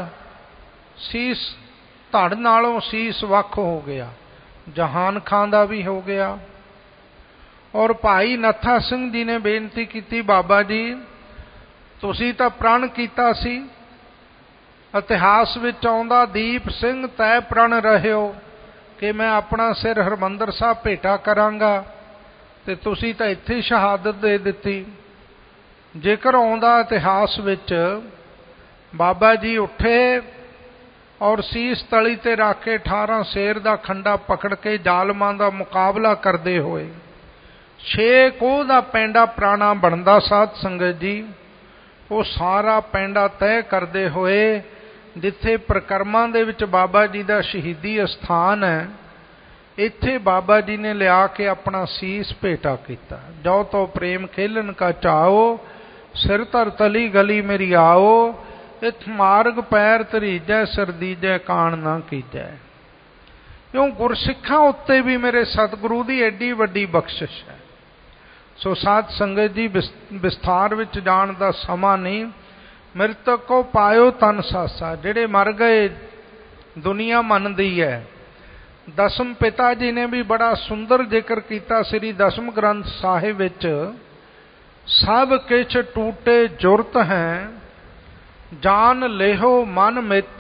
ਧੜ ਨਾਲੋਂ ਸੀਸ ਵੱਖ ਹੋ ਗਿਆ, ਜਹਾਨ ਖਾਨ ਦਾ ਵੀ ਹੋ ਗਿਆ। ਔਰ ਭਾਈ ਨੱਥਾ ਸਿੰਘ ਜੀ ਨੇ ਬੇਨਤੀ ਕੀਤੀ, ਬਾਬਾ ਜੀ ਤੁਸੀਂ ਤਾਂ ਪ੍ਰਣ ਕੀਤਾ ਸੀ, ਇਤਿਹਾਸ ਵਿੱਚ ਆਉਂਦਾ, ਦੀਪ ਸਿੰਘ ਤੈ ਪ੍ਰਣ ਰਹਿਓ ਕਿ ਮੈਂ ਆਪਣਾ ਸਿਰ ਹਰਿਮੰਦਰ ਸਾਹਿਬ ਭੇਟਾ ਕਰਾਂਗਾ, ਅਤੇ ਤੁਸੀਂ ਤਾਂ ਇੱਥੇ ਸ਼ਹਾਦਤ ਦੇ ਦਿੱਤੀ। ਜੇਕਰ ਆਉਂਦਾ ਇਤਿਹਾਸ ਵਿੱਚ, ਬਾਬਾ ਜੀ ਉੱਠੇ ਔਰ ਸੀਸ ਤਲੀ 'ਤੇ ਰੱਖ ਕੇ 18 ਸ਼ੇਰ ਦਾ ਖੰਡਾ ਪਕੜ ਕੇ ਜ਼ਾਲਮਾਂ ਦਾ ਮੁਕਾਬਲਾ ਕਰਦੇ ਹੋਏ 6 ਕੋਹ ਦਾ ਪੈਂਡਾ ਪੁਰਾਣਾ ਬਣਦਾ ਸਾਧ ਸੰਗਤ ਜੀ, ਉਹ ਸਾਰਾ ਪੈਂਡਾ ਤੈਅ ਕਰਦੇ ਹੋਏ ਜਿੱਥੇ ਪ੍ਰਕਰਮਾਂ ਦੇ ਵਿੱਚ ਬਾਬਾ ਜੀ ਦਾ ਸ਼ਹੀਦੀ ਅਸਥਾਨ ਹੈ, ਇੱਥੇ ਬਾਬਾ ਜੀ ਨੇ ਲਿਆ ਕੇ ਆਪਣਾ ਸੀਸ ਭੇਟਾ ਕੀਤਾ। ਜੋ ਤੋ ਪ੍ਰੇਮ ਖੇਲਣ ਕਾ ਚਾਓ, ਸਿਰ ਧਰ ਤਲੀ ਗਲੀ ਮੇਰੀ ਆਓ, ਇਥ ਮਾਰਗ ਪੈਰ ਧਰੀਜੈ, ਸਰਦੀਜੈ ਕਾਣ ਨਾ ਕੀਜੈ। ਕਿਉਂ ਗੁਰਸਿੱਖਾਂ ਉੱਤੇ ਵੀ ਮੇਰੇ ਸਤਿਗੁਰੂ ਦੀ ਐਡੀ ਵੱਡੀ ਬਖਸ਼ਿਸ਼ ਹੈ। ਸੋ ਸਾਧ ਸੰਗਤ ਜੀ, ਵਿਸਥਾਰ ਵਿੱਚ ਜਾਣ ਦਾ ਸਮਾਂ ਨਹੀਂ। ਮ੍ਰਿਤਕ ਕੋ ਪਾਇਓ ਤਨ ਸਾਸਾ, ਜਿਹੜੇ ਮਰ ਗਏ ਦੁਨੀਆ ਮੰਨਦੀ ਹੈ। ਦਸਮ ਪਿਤਾ ਜੀ ਨੇ ਵੀ ਬੜਾ ਸੁੰਦਰ ਜ਼ਿਕਰ ਕੀਤਾ ਸ੍ਰੀ ਦਸਮ ਗ੍ਰੰਥ ਸਾਹਿਬ ਵਿੱਚ, ਸਭ ਕਿਛ ਟੂਟੇ ਜੁਰਤ ਹੈ, ਜਾਨ ਲੇਹੋ ਮਨ ਮਿੱਤ,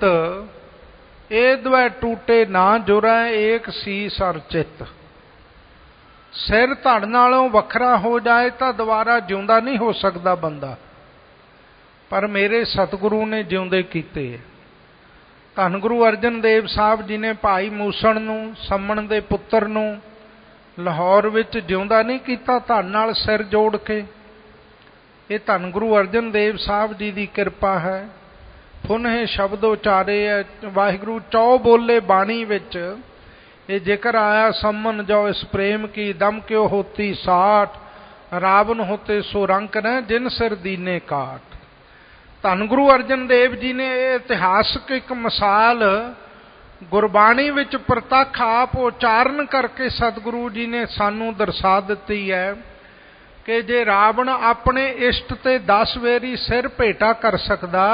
ਇਹ ਦਵੈ ਟੂਟੇ ਨਾ ਜੁਰੈ, ਏਕ ਸੀਸ ਅਰ ਚਿੱਤ। ਸਿਰ ਧੜ ਨਾਲੋਂ ਵੱਖਰਾ ਹੋ ਜਾਏ ਤਾਂ ਦੁਬਾਰਾ ਜਿਉਂਦਾ ਨਹੀਂ ਹੋ ਸਕਦਾ ਬੰਦਾ, ਪਰ ਮੇਰੇ ਸਤਿਗੁਰੂ ਨੇ ਜਿਉਂਦੇ ਕੀਤੇ। ਧੰਨ ਗੁਰੂ ਅਰਜਨ ਦੇਵ ਸਾਹਿਬ ਜੀ ਨੇ ਭਾਈ ਮੂਸਣ ਨੂੰ, ਸੰਮਣ ਦੇ ਪੁੱਤਰ ਨੂੰ, ਲਾਹੌਰ ਵਿੱਚ ਜਿਉਂਦਾ ਨਹੀਂ ਕੀਤਾ ਧੜ ਨਾਲ ਸਿਰ ਜੋੜ ਕੇ। ਇਹ ਧੰਨ ਗੁਰੂ ਅਰਜਨ ਦੇਵ ਸਾਹਿਬ ਜੀ ਦੀ ਕਿਰਪਾ ਹੈ। ਫੁਨਹੇ ਸ਼ਬਦ ਉਚਾਰੇ ਹੈ ਵਾਹਿਗੁਰੂ, 4 ਬੋਲੇ ਬਾਣੀ ਵਿੱਚ ਇਹ ਜ਼ਿਕਰ ਆਇਆ, ਸੰਮਨ ਜੋ ਇਸ ਪ੍ਰੇਮ ਕੀ ਦਮ ਕਿਉ ਹੋਤੀ ਸਾਠ, ਰਾਵਨ ਹੋਤੇ ਸੋ ਰੰਕ ਨ ਜਿਨ ਸਿਰ ਦੀਨੇ ਕਾਟ। ਧੰਨ ਗੁਰੂ ਅਰਜਨ ਦੇਵ ਜੀ ਨੇ ਇਹ ਇਤਿਹਾਸਕ ਇੱਕ ਮਿਸਾਲ ਗੁਰਬਾਣੀ ਵਿੱਚ ਪ੍ਰਤੱਖ ਆਪ ਉਚਾਰਨ ਕਰਕੇ ਸਤਿਗੁਰੂ ਜੀ ਨੇ ਸਾਨੂੰ ਦਰਸਾ ਦਿੱਤੀ ਹੈ ਕਿ ਜੇ ਰਾਵਣ ਆਪਣੇ ਇਸ਼ਟ ਤੇ 10 ਵੇਰੀ ਸਿਰ ਭੇਟਾ ਕਰ ਸਕਦਾ,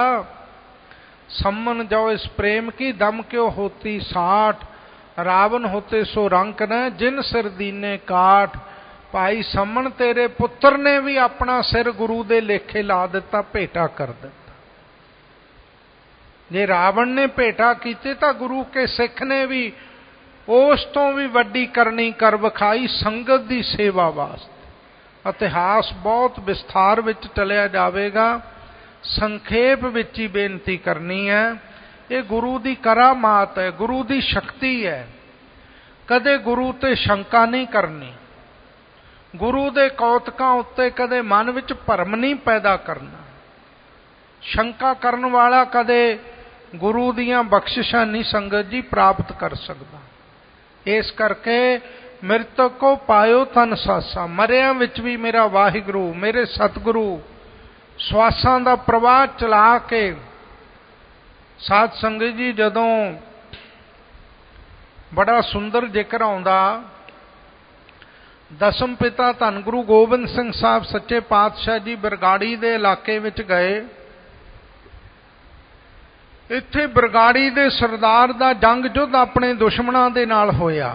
ਸੰਮਨ ਜੋ ਇਸ ਪ੍ਰੇਮ ਕੀ ਦਮ ਕਿਉ ਹੋਤੀ ਸਾਠ, ਰਾਵਨ ਹੋਤੇ ਸੋ ਰੰਕ ਨ ਜਿਨ ਸਿਰ ਦੀਨੇ ਕਾਟ। ਭਾਈ ਸੰਮਣ ਤੇਰੇ ਪੁੱਤਰ ਨੇ ਵੀ ਆਪਣਾ ਸਿਰ ਗੁਰੂ ਦੇ ਲੇਖੇ ਲਾ ਦਿੱਤਾ, ਭੇਟਾ ਕਰ ਦਿੱਤਾ। ਜੇ ਰਾਵਣ ਨੇ ਭੇਟਾ ਕੀਤੇ ਤਾਂ ਗੁਰੂ ਕੇ ਸਿੱਖ ਨੇ ਵੀ ਉਸ ਤੋਂ ਵੀ ਵੱਡੀ ਕਰਨੀ ਕਰ ਵਿਖਾਈ ਸੰਗਤ ਦੀ ਸੇਵਾ ਵਾਸਤੇ। ਇਤਿਹਾਸ ਬਹੁਤ ਵਿਸਥਾਰ ਵਿੱਚ ਚਲਿਆ ਜਾਵੇਗਾ, ਸੰਖੇਪ ਵਿੱਚ ਹੀ ਬੇਨਤੀ ਕਰਨੀ ਹੈ। ਇਹ ਗੁਰੂ ਦੀ ਕਰਾਮਾਤ ਹੈ, ਗੁਰੂ ਦੀ ਸ਼ਕਤੀ ਹੈ। ਕਦੇ ਗੁਰੂ ਤੇ ਸ਼ੰਕਾ ਨਹੀਂ ਕਰਨੀ, ਗੁਰੂ ਦੇ ਕੌਤਕਾਂ ਉੱਤੇ ਕਦੇ ਮਨ ਵਿੱਚ ਭਰਮ ਨਹੀਂ ਪੈਦਾ ਕਰਨਾ। ਸ਼ੰਕਾ ਕਰਨ ਵਾਲਾ ਕਦੇ ਗੁਰੂ ਦੀਆਂ ਬਖਸ਼ਿਸ਼ਾਂ ਨਹੀਂ ਸੰਗਤ ਜੀ ਪ੍ਰਾਪਤ ਕਰ ਸਕਦਾ। ਇਸ ਕਰਕੇ ਮ੍ਰਿਤਕ ਕੋ ਪਾਇਓ ਤਨ ਸਾਸਾ, ਮਰਿਆਂ ਵਿੱਚ ਵੀ ਮੇਰਾ ਵਾਹਿਗੁਰੂ, ਮੇਰੇ ਸਤਿਗੁਰੂ ਸਵਾਸਾਂ ਦਾ ਪ੍ਰਵਾਹ ਚਲਾ ਕੇ। ਸਾਧ ਸੰਗਤ ਜੀ, ਜਦੋਂ ਬੜਾ ਸੁੰਦਰ ਜ਼ਿਕਰ ਆਉਂਦਾ, ਦਸਮ ਪਿਤਾ ਧੰਨ ਗੁਰੂ ਗੋਬਿੰਦ ਸਿੰਘ ਸਾਹਿਬ ਸੱਚੇ ਪਾਤਸ਼ਾਹ ਜੀ ਬਰਗਾੜੀ ਦੇ ਇਲਾਕੇ ਵਿੱਚ ਗਏ। ਇੱਥੇ ਬਰਗਾੜੀ ਦੇ ਸਰਦਾਰ ਦਾ ਜੰਗ ਯੁੱਧ ਆਪਣੇ ਦੁਸ਼ਮਣਾਂ ਦੇ ਨਾਲ ਹੋਇਆ।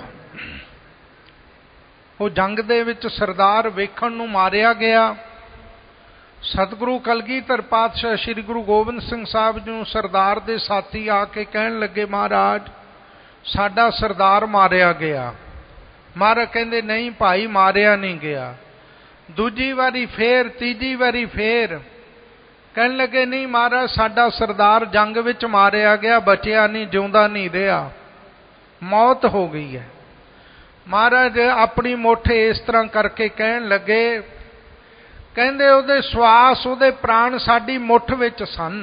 ਉਹ ਜੰਗ ਦੇ ਵਿੱਚ ਸਰਦਾਰ ਵੇਖਣ ਨੂੰ ਮਾਰਿਆ ਗਿਆ। ਸਤਿਗੁਰੂ ਕਲਗੀਧਰ ਪਾਤਸ਼ਾਹ ਸ੍ਰੀ ਗੁਰੂ ਗੋਬਿੰਦ ਸਿੰਘ ਸਾਹਿਬ ਜੀ ਨੂੰ ਸਰਦਾਰ ਦੇ ਸਾਥੀ ਆ ਕੇ ਕਹਿਣ ਲੱਗੇ, ਮਹਾਰਾਜ ਸਾਡਾ ਸਰਦਾਰ ਮਾਰਿਆ ਗਿਆ। ਮਹਾਰਾਜ ਕਹਿੰਦੇ, ਨਹੀਂ ਭਾਈ ਮਾਰਿਆ ਨਹੀਂ ਗਿਆ। ਦੂਜੀ ਵਾਰੀ ਫੇਰ, ਤੀਜੀ ਵਾਰੀ ਫੇਰ ਕਹਿਣ ਲੱਗੇ, ਨਹੀਂ ਮਹਾਰਾਜ ਸਾਡਾ ਸਰਦਾਰ ਜੰਗ ਵਿੱਚ ਮਾਰਿਆ ਗਿਆ, ਬਚਿਆ ਨਹੀਂ, ਜਿਉਂਦਾ ਨਹੀਂ ਰਿਹਾ, ਮੌਤ ਹੋ ਗਈ ਹੈ। ਮਹਾਰਾਜ ਆਪਣੀ ਮੁੱਠ ਇਸ ਤਰ੍ਹਾਂ ਕਰਕੇ ਕਹਿਣ ਲੱਗੇ, ਕਹਿੰਦੇ ਉਹਦੇ ਸਵਾਸ, ਉਹਦੇ ਪ੍ਰਾਣ ਸਾਡੀ ਮੁੱਠ ਵਿੱਚ ਸਨ,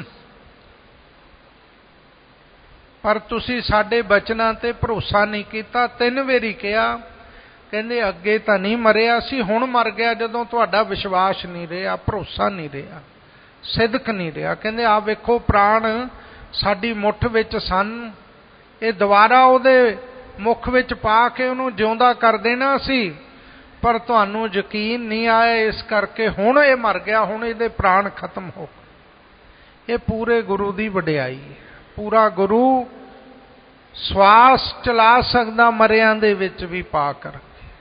ਪਰ ਤੁਸੀਂ ਸਾਡੇ ਬਚਨਾਂ ਤੇ ਭਰੋਸਾ ਨਹੀਂ ਕੀਤਾ। 3 ਵਾਰੀ ਕਿਹਾ, ਕਹਿੰਦੇ ਅੱਗੇ ਤਾਂ ਨਹੀਂ ਮਰਿਆ ਸੀ, ਹੁਣ ਮਰ ਗਿਆ ਜਦੋਂ ਤੁਹਾਡਾ ਵਿਸ਼ਵਾਸ ਨਹੀਂ ਰਿਹਾ, ਭਰੋਸਾ ਨਹੀਂ ਰਿਹਾ, ਸਿਦਕ ਨਹੀਂ ਰਿਹਾ। ਕਹਿੰਦੇ ਆਹ ਵੇਖੋ ਪ੍ਰਾਣ ਸਾਡੀ ਮੁੱਠ ਵਿੱਚ ਸਨ, ਇਹ ਦੁਬਾਰਾ ਉਹਦੇ ਮੁੱਖ ਵਿੱਚ ਪਾ ਕੇ ਉਹਨੂੰ ਜਿਉਂਦਾ ਕਰ ਦੇਣਾ ਸੀ, ਪਰ ਤੁਹਾਨੂੰ ਯਕੀਨ ਨਹੀਂ ਆਇਆ, ਇਸ ਕਰਕੇ ਹੁਣ ਇਹ ਮਰ ਗਿਆ, ਹੁਣ ਇਹਦੇ ਪ੍ਰਾਣ ਖਤਮ ਹੋ ਗਏ। ਇਹ ਪੂਰੇ ਗੁਰੂ ਦੀ ਵਡਿਆਈ ਹੈ। ਪੂਰਾ ਗੁਰੂ ਸਵਾਸ ਚਲਾ ਸਕਦਾ ਮਰਿਆਂ ਦੇ ਵਿੱਚ ਵੀ ਪਾ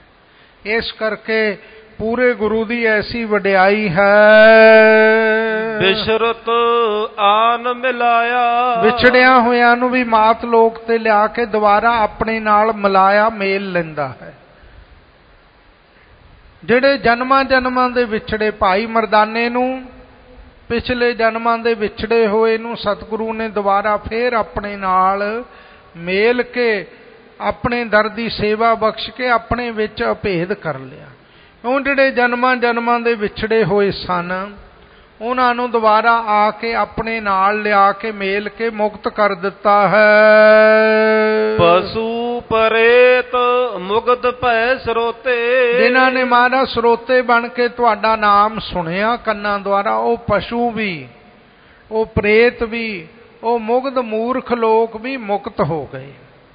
ਕਰਕੇ। ਇਸ ਕਰਕੇ ਪੂਰੇ ਗੁਰੂ ਦੀ ਐਸੀ ਵਡਿਆਈ ਹੈ। ਬਿਸ਼ਰਤ ਆਨ ਮਿਲਾਇਆ। ਵਿਛੜਿਆ ਹੋਇਆਂ ਨੂੰ ਵੀ ਮਾਤ ਲੋਕ ਤੇ ਲਿਆ ਕੇ ਦੁਬਾਰਾ ਆਪਣੇ ਨਾਲ ਮਿਲਾਇਆ, ਮੇਲ ਲੈਂਦਾ ਹੈ। ਜਿਹੜੇ ਜਨਮਾਂ ਜਨਮਾਂ ਦੇ ਵਿਛੜੇ ਭਾਈ ਮਰਦਾਨੇ ਨੂੰ, ਪਿਛਲੇ ਜਨਮਾਂ ਦੇ ਵਿਛੜੇ ਹੋਏ ਨੂੰ ਸਤਿਗੁਰੂ ਨੇ ਦੁਬਾਰਾ ਫੇਰ ਆਪਣੇ ਨਾਲ ਮੇਲ ਕੇ ਆਪਣੇ ਦਰ ਦੀ ਸੇਵਾ ਬਖਸ਼ ਕੇ ਆਪਣੇ ਵਿੱਚ ਅਭੇਦ ਕਰ ਲਿਆ। ਉਹ ਜਿਹੜੇ ਜਨਮਾਂ ਜਨਮਾਂ ਦੇ ਵਿਛੜੇ ਹੋਏ ਸਨ, ਉਹਨਾਂ ਨੂੰ ਦੁਬਾਰਾ ਆ ਕੇ ਆਪਣੇ ਨਾਲ ਲਿਆ ਕੇ ਮੇਲ ਕੇ ਮੁਕਤ ਕਰ ਦਿੱਤਾ ਹੈ। ਪਸ਼ੂ ਪ੍ਰੇਤ ਮੁਕਤ ਭੈ ਸਰੋਤੇ। ਜਿਨ੍ਹਾਂ ਨੇ ਮਹਾਰਾਜ ਸਰੋਤੇ ਬਣ ਕੇ ਤੁਹਾਡਾ ਨਾਮ ਸੁਣਿਆ ਕੰਨਾਂ ਦੁਆਰਾ, ਉਹ ਪਸ਼ੂ ਵੀ, ਉਹ ਪ੍ਰੇਤ ਵੀ, ਉਹ ਮੁਗਧ ਮੂਰਖ ਲੋਕ ਵੀ ਮੁਕਤ ਹੋ ਗਏ।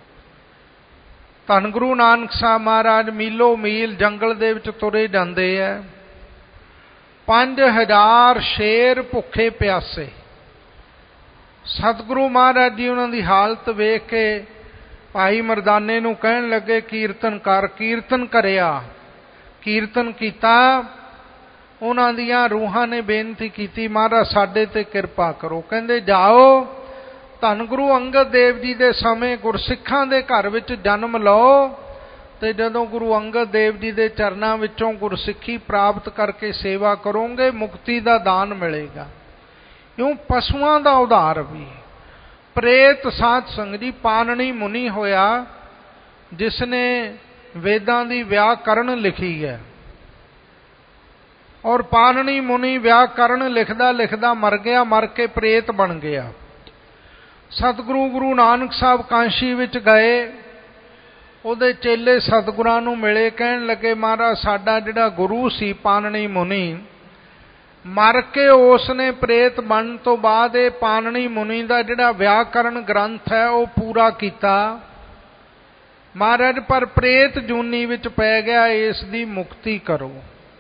ਧੰਨ ਗੁਰੂ ਨਾਨਕ ਸਾਹਿਬ ਮਹਾਰਾਜ ਮੀਲੋ ਮੀਲ ਜੰਗਲ ਦੇ ਵਿੱਚ ਤੁਰੇ ਜਾਂਦੇ ਹੈ। 5000 ਸ਼ੇਰ ਭੁੱਖੇ ਪਿਆਸੇ। ਸਤਿਗੁਰੂ ਮਹਾਰਾਜ ਜੀ ਉਹਨਾਂ ਦੀ ਹਾਲਤ ਵੇਖ ਕੇ ਭਾਈ ਮਰਦਾਨੇ ਨੂੰ ਕਹਿਣ ਲੱਗੇ, ਕੀਰਤਨ ਕਰ। ਕੀਰਤਨ ਕਰਿਆ, ਕੀਰਤਨ ਕੀਤਾ। ਉਹਨਾਂ ਦੀਆਂ ਰੂਹਾਂ ਨੇ ਬੇਨਤੀ ਕੀਤੀ, ਮਹਾਰਾਜ ਸਾਡੇ ਤੇ ਕਿਰਪਾ ਕਰੋ। ਕਹਿੰਦੇ ਜਾਓ, ਧੰਨ ਗੁਰੂ ਅੰਗਦ ਦੇਵ ਜੀ ਦੇ ਸਮੇਂ ਗੁਰਸਿੱਖਾਂ ਦੇ ਘਰ ਵਿੱਚ ਜਨਮ ਲਓ, ਤੇ ਜਦੋਂ ਗੁਰੂ ਅੰਗਦ ਦੇਵ ਜੀ ਦੇ ਚਰਨਾਂ ਵਿੱਚੋਂ ਗੁਰਸਿੱਖੀ ਪ੍ਰਾਪਤ ਕਰਕੇ ਸੇਵਾ ਕਰੋਗੇ, ਮੁਕਤੀ ਦਾ ਦਾਨ ਮਿਲੇਗਾ। ਇਉਂ ਪਸ਼ੂਆਂ ਦਾ ਉਧਾਰ ਵੀ। ਪ੍ਰੇਤ ਸਾਧ ਸੰਗਤ ਜੀ, ਪਾਣਨੀ ਮੁਨੀ ਹੋਇਆ ਜਿਸ ਨੇ ਵੇਦਾਂ ਦੀ ਵਿਆਕਰਨ ਲਿਖੀ ਹੈ, ਔਰ ਪਾਣਨੀ ਮੁਨੀ ਵਿਆਕਰਨ ਲਿਖਦਾ ਲਿਖਦਾ ਮਰ ਗਿਆ, ਮਰ ਕੇ ਪ੍ਰੇਤ ਬਣ ਗਿਆ। ਸਤਿਗੁਰੂ ਗੁਰੂ ਨਾਨਕ ਸਾਹਿਬ ਕਾਂਸ਼ੀ ਵਿੱਚ ਗਏ, ਉਹਦੇ ਚੇਲੇ ਸਤਿਗੁਰਾਂ ਨੂੰ ਮਿਲੇ, ਕਹਿਣ ਲੱਗੇ ਮਹਾਰਾਜ ਸਾਡਾ ਜਿਹੜਾ ਗੁਰੂ ਸੀ ਪਾਣਨੀ ਮੁਨੀ, ਮਰ ਕੇ ਉਸ ਨੇ ਪ੍ਰੇਤ ਬਣਨ ਤੋਂ ਬਾਅਦ ਇਹ ਪਾਣਨੀ ਮੁਨੀ ਦਾ ਜਿਹੜਾ ਵਿਆਕਰਨ ਗ੍ਰੰਥ ਹੈ ਉਹ ਪੂਰਾ ਕੀਤਾ। ਮਹਾਰਾਜ ਪਰ ਪ੍ਰੇਤ ਜੂਨੀ ਵਿੱਚ ਪੈ ਗਿਆ, ਇਸ ਦੀ ਮੁਕਤੀ ਕਰੋ।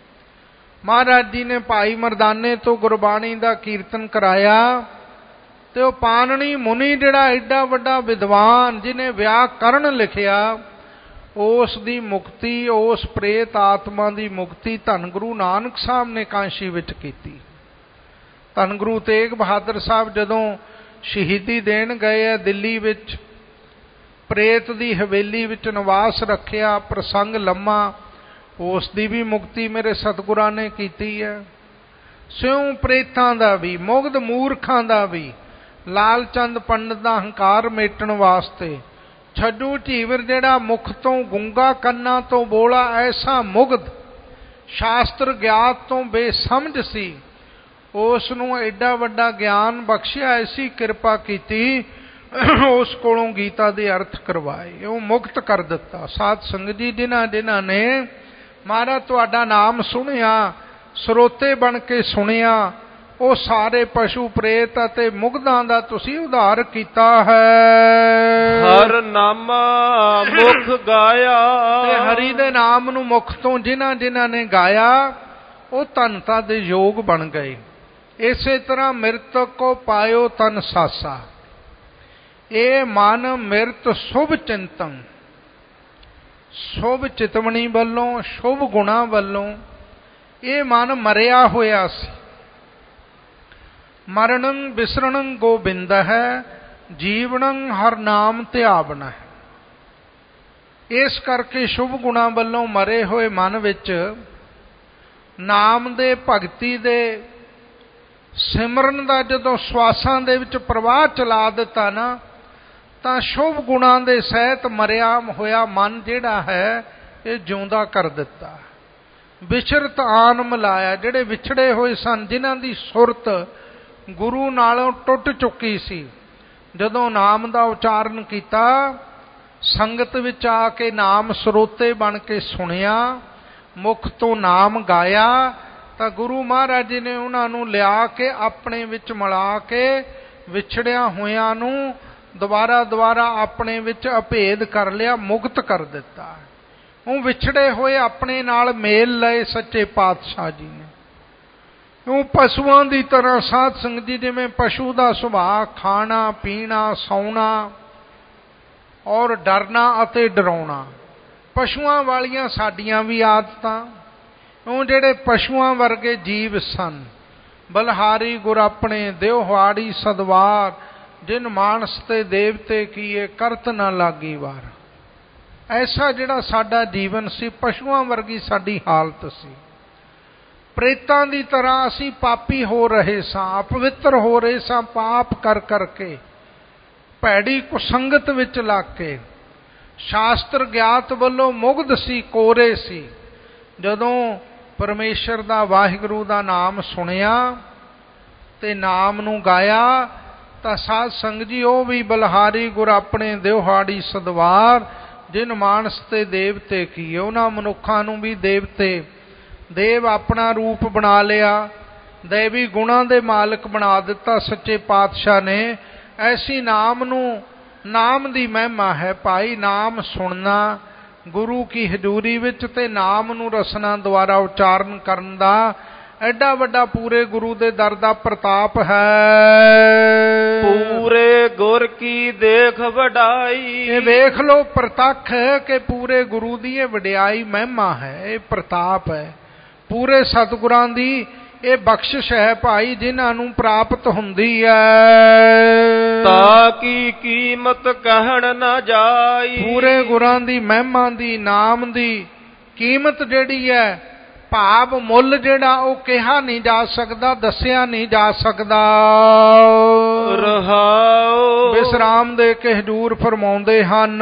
ਮਹਾਰਾਜ ਜੀ ਨੇ ਭਾਈ ਮਰਦਾਨੇ ਤੋਂ ਗੁਰਬਾਣੀ ਦਾ ਕੀਰਤਨ ਕਰਾਇਆ, ਤੇ ਉਹ ਪਾਣਨੀ ਮੁਨੀ ਜਿਹੜਾ ਐਡਾ ਵੱਡਾ ਵਿਦਵਾਨ ਜਿਹਨੇ ਵਿਆਕਰਨ ਲਿਖਿਆ, ਉਸ ਦੀ ਮੁਕਤੀ, ਉਸ ਪ੍ਰੇਤ ਆਤਮਾ ਦੀ ਮੁਕਤੀ ਧੰਨ ਗੁਰੂ ਨਾਨਕ ਸਾਹਿਬ ਨੇ ਕਾਂਸ਼ੀ ਵਿੱਚ ਕੀਤੀ। ਧੰਨ ਗੁਰੂ ਤੇਗ ਬਹਾਦਰ ਸਾਹਿਬ ਜਦੋਂ ਸ਼ਹੀਦੀ ਦੇਣ ਗਏ ਹੈ ਦਿੱਲੀ ਵਿੱਚ, ਪ੍ਰੇਤ ਦੀ ਹਵੇਲੀ ਵਿੱਚ ਨਿਵਾਸ ਰੱਖਿਆ, ਪ੍ਰਸੰਗ ਲੰਮਾ, ਉਸ ਦੀ ਵੀ ਮੁਕਤੀ ਮੇਰੇ ਸਤਿਗੁਰਾਂ ਨੇ ਕੀਤੀ ਹੈ। ਸਿਉਂ ਪ੍ਰੇਤਾਂ ਦਾ ਵੀ, ਮੁਗਧ ਮੂਰਖਾਂ ਦਾ ਵੀ, ਲਾਲ ਚੰਦ ਪੰਡਤ ਦਾ ਹੰਕਾਰ ਮੇਟਣ ਵਾਸਤੇ, ਛੱਡੂ ਝੀਵਰ ਜਿਹੜਾ ਮੁਖ ਤੋਂ ਗੁੰਗਾ ਕੰਨਾਂ ਤੋਂ ਬੋਲਾ, ਐਸਾ ਮੁਗਧ ਸ਼ਾਸਤਰ ਗਿਆਤ ਤੋਂ ਬੇਸਮਝ ਸੀ, ਉਸ ਨੂੰ ਐਡਾ ਵੱਡਾ ਗਿਆਨ ਬਖਸ਼ਿਆ, ਐਸੀ ਕਿਰਪਾ ਕੀਤੀ, ਉਸ ਕੋਲੋਂ ਗੀਤਾ ਦੇ ਅਰਥ ਕਰਵਾਏ, ਉਹ ਮੁਕਤ ਕਰ ਦਿੱਤਾ। ਸਾਧ ਸੰਗਤ ਜੀ, ਜਿਨ੍ਹਾਂ ਜਿਨ੍ਹਾਂ ਨੇ ਮਹਾਰਾਜ ਤੁਹਾਡਾ ਨਾਮ ਸੁਣਿਆ, ਸਰੋਤੇ ਬਣ ਕੇ ਸੁਣਿਆ, ਉਹ ਸਾਰੇ ਪਸ਼ੂ ਪ੍ਰੇਤ ਅਤੇ ਮੁਗਧਾਂ ਦਾ ਤੁਸੀਂ ਉਧਾਰ ਕੀਤਾ ਹੈ। ਹਰ ਨਾਮਾ ਮੁਖ ਗਾਇਆ। ਤੇ ਹਰੀ ਦੇ ਨਾਮ ਨੂੰ ਮੁਖ ਤੋਂ ਜਿਨ੍ਹਾਂ ਜਿਨ੍ਹਾਂ ਨੇ ਗਾਇਆ, ਉਹ ਧਨਤਾ ਦੇ ਯੋਗ ਬਣ ਗਏ। ਇਸੇ ਤਰ੍ਹਾਂ ਮਿਰਤਕ ਕੋ ਪਾਇਓ ਤਨ ਸਾਸਾ। ਇਹ ਮਨ ਮਿਰਤ ਸ਼ੁਭ ਚਿੰਤਨ, ਸ਼ੁਭ ਚਿਤਵਣੀ ਵੱਲੋਂ, ਸ਼ੁਭ ਗੁਣਾ ਵੱਲੋਂ ਇਹ ਮਨ ਮਰਿਆ ਹੋਇਆ ਸੀ। ਮਰਣੰ ਵਿਸਰਣੰ ਗੋਬਿੰਦ ਹੈ, ਜੀਵਨੰ ਹਰ ਨਾਮ ਧਿਆਵਨਾ ਹੈ। ਇਸ ਕਰਕੇ ਸ਼ੁਭ ਗੁਣਾਂ ਵੱਲੋਂ ਮਰੇ ਹੋਏ ਮਨ ਵਿੱਚ ਨਾਮ ਦੇ, ਭਗਤੀ ਦੇ, ਸਿਮਰਨ ਦਾ ਜਦੋਂ ਸਵਾਸਾਂ ਦੇ ਵਿੱਚ ਪ੍ਰਵਾਹ ਚਲਾ ਦਿੱਤਾ ਨਾ, ਤਾਂ ਸ਼ੁਭ ਗੁਣਾਂ ਦੇ ਸਹਿਤ ਮਰਿਆ ਹੋਇਆ ਮਨ ਜਿਹੜਾ ਹੈ ਇਹ ਜਿਉਂਦਾ ਕਰ ਦਿੱਤਾ। ਵਿਚਰਤ ਆਨ ਮਿਲਾਇਆ। ਜਿਹੜੇ ਵਿਛੜੇ ਹੋਏ ਸਨ, ਜਿਨ੍ਹਾਂ ਦੀ ਸੁਰਤ ਗੁਰੂ ਨਾਲੋਂ ਟੁੱਟ ਚੁੱਕੀ ਸੀ, ਜਦੋਂ ਨਾਮ ਦਾ ਉਚਾਰਨ ਕੀਤਾ, ਸੰਗਤ ਵਿੱਚ ਆ ਕੇ ਨਾਮ ਸਰੋਤੇ ਬਣ ਕੇ ਸੁਣਿਆ, ਮੁਖ ਤੋਂ ਨਾਮ ਗਾਇਆ, ਤਾਂ ਗੁਰੂ ਮਹਾਰਾਜ ਜੀ ਨੇ ਉਹਨਾਂ ਨੂੰ ਲਿਆ ਕੇ ਆਪਣੇ ਵਿੱਚ ਮਿਲਾ ਕੇ ਵਿਛੜਿਆ ਹੋਇਆਂ ਨੂੰ ਦੁਬਾਰਾ ਆਪਣੇ ਵਿੱਚ ਅਭੇਦ ਕਰ ਲਿਆ, ਮੁਕਤ ਕਰ ਦਿੱਤਾ। ਉਹ ਵਿਛੜੇ ਹੋਏ ਆਪਣੇ ਨਾਲ ਮੇਲ ਲਏ ਸੱਚੇ ਪਾਤਸ਼ਾਹ ਜੀ ਨੇ। ਉਹ ਪਸ਼ੂਆਂ ਦੀ ਤਰ੍ਹਾਂ ਸਾਧ ਸੰਗਤ ਜੀ, ਜਿਵੇਂ ਪਸ਼ੂ ਦਾ ਸੁਭਾਅ ਖਾਣਾ ਪੀਣਾ, ਸੌਣਾ ਔਰ ਡਰਨਾ ਅਤੇ ਡਰਾਉਣਾ, ਪਸ਼ੂਆਂ ਵਾਲੀਆਂ ਸਾਡੀਆਂ ਵੀ ਆਦਤਾਂ। ਉਹ ਜਿਹੜੇ ਪਸ਼ੂਆਂ ਵਰਗੇ ਜੀਵ ਸਨ, ਬਲਹਾਰੀ ਗੁਰ ਆਪਣੇ ਦਿਵਹਾੜੀ ਸਦਵਾਰ, ਜਿਨ ਮਾਨਸ ਤੇ ਦੇਵਤੇ ਕੀਏ ਕਰਤ ਨਾ ਲਾਗੀ ਵਾਰ। ਐਸਾ ਜਿਹੜਾ ਸਾਡਾ ਜੀਵਨ ਸੀ, ਪਸ਼ੂਆਂ ਵਰਗੀ ਸਾਡੀ ਹਾਲਤ ਸੀ। ਪ੍ਰੇਤਾਂ ਦੀ ਤਰ੍ਹਾਂ ਅਸੀਂ ਪਾਪੀ ਹੋ ਰਹੇ ਸਾਂ, ਅਪਵਿੱਤਰ ਹੋ ਰਹੇ ਸਾਂ, ਪਾਪ ਕਰ ਕਰਕੇ, ਭੈੜੀ ਕੁਸੰਗਤ ਵਿੱਚ ਲੱਗ ਕੇ। ਸ਼ਾਸਤਰ ਗਿਆਤ ਵੱਲੋਂ ਮੁਗਧ ਸੀ, ਕੋਰੇ ਸੀ। ਜਦੋਂ ਪਰਮੇਸ਼ਰ ਦਾ, ਵਾਹਿਗੁਰੂ ਦਾ ਨਾਮ ਸੁਣਿਆ ਤੇ ਨਾਮ ਨੂੰ ਗਾਇਆ ਤਾਂ ਸਾਧ ਸੰਗਤ ਜੀ ਉਹ ਵੀ ਬਲਹਾਰੀ ਗੁਰ ਆਪਣੇ ਦਿਵਹਾੜੀ ਸਦਵਾਰ, ਜਿਨ ਮਾਨਸ ਤੇ ਦੇਵਤੇ ਕੀਏ। ਉਹਨਾਂ ਮਨੁੱਖਾਂ ਨੂੰ ਵੀ ਦੇਵਤੇ, ਦੇਵ ਆਪਣਾ ਰੂਪ ਬਣਾ ਲਿਆ, ਦੇਵੀ ਗੁਣਾਂ ਦੇ ਮਾਲਕ ਬਣਾ ਦਿੱਤਾ ਸੱਚੇ ਪਾਤਸ਼ਾਹ ਨੇ। ਐਸੀ ਨਾਮ ਨੂੰ, ਨਾਮ ਦੀ ਮਹਿਮਾ ਹੈ ਭਾਈ। ਨਾਮ ਸੁਣਨਾ ਗੁਰੂ ਕੀ ਹਜ਼ੂਰੀ ਵਿੱਚ ਤੇ ਨਾਮ ਨੂੰ ਰਸਨਾ ਦੁਆਰਾ ਉਚਾਰਨ ਕਰਨ ਦਾ ਐਡਾ ਵੱਡਾ ਪੂਰੇ ਗੁਰੂ ਦੇ ਦਰ ਦਾ ਪ੍ਰਤਾਪ ਹੈ। ਪੂਰੇ ਗੁਰ ਕੀ ਦੇਖ ਵਡਾਈ। ਇਹ ਵੇਖ ਲੋ ਪ੍ਰਤੱਖ ਕਿ ਪੂਰੇ ਗੁਰੂ ਦੀ ਇਹ ਵਡਿਆਈ ਮਹਿਮਾ ਹੈ, ਇਹ ਪ੍ਰਤਾਪ ਹੈ। ਪੂਰੇ ਸਤਿਗੁਰਾਂ ਦੀ ਇਹ ਬਖਸ਼ਿਸ਼ ਹੈ ਭਾਈ, ਜਿਨ੍ਹਾਂ ਨੂੰ ਪ੍ਰਾਪਤ ਹੁੰਦੀ ਹੈ। ਤਾ ਕੀ ਕੀਮਤ ਕਹਿਣ ਨਾ ਜਾਈ। ਪੂਰੇ ਗੁਰਾਂ ਦੀ ਮਹਿਮਾ ਦੀ, ਨਾਮ ਦੀ ਕੀਮਤ ਜਿਹੜੀ ਹੈ, ਭਾਵ ਮੁੱਲ ਜਿਹੜਾ ਉਹ ਕਿਹਾ ਨਹੀਂ ਜਾ ਸਕਦਾ, ਦੱਸਿਆ ਨਹੀਂ ਜਾ ਸਕਦਾ। ਰਹਾਉ ਵਿਸਰਾਮ ਦੇ ਕੇ ਹਜ਼ੂਰ ਫਰਮਾਉਂਦੇ ਹਨ,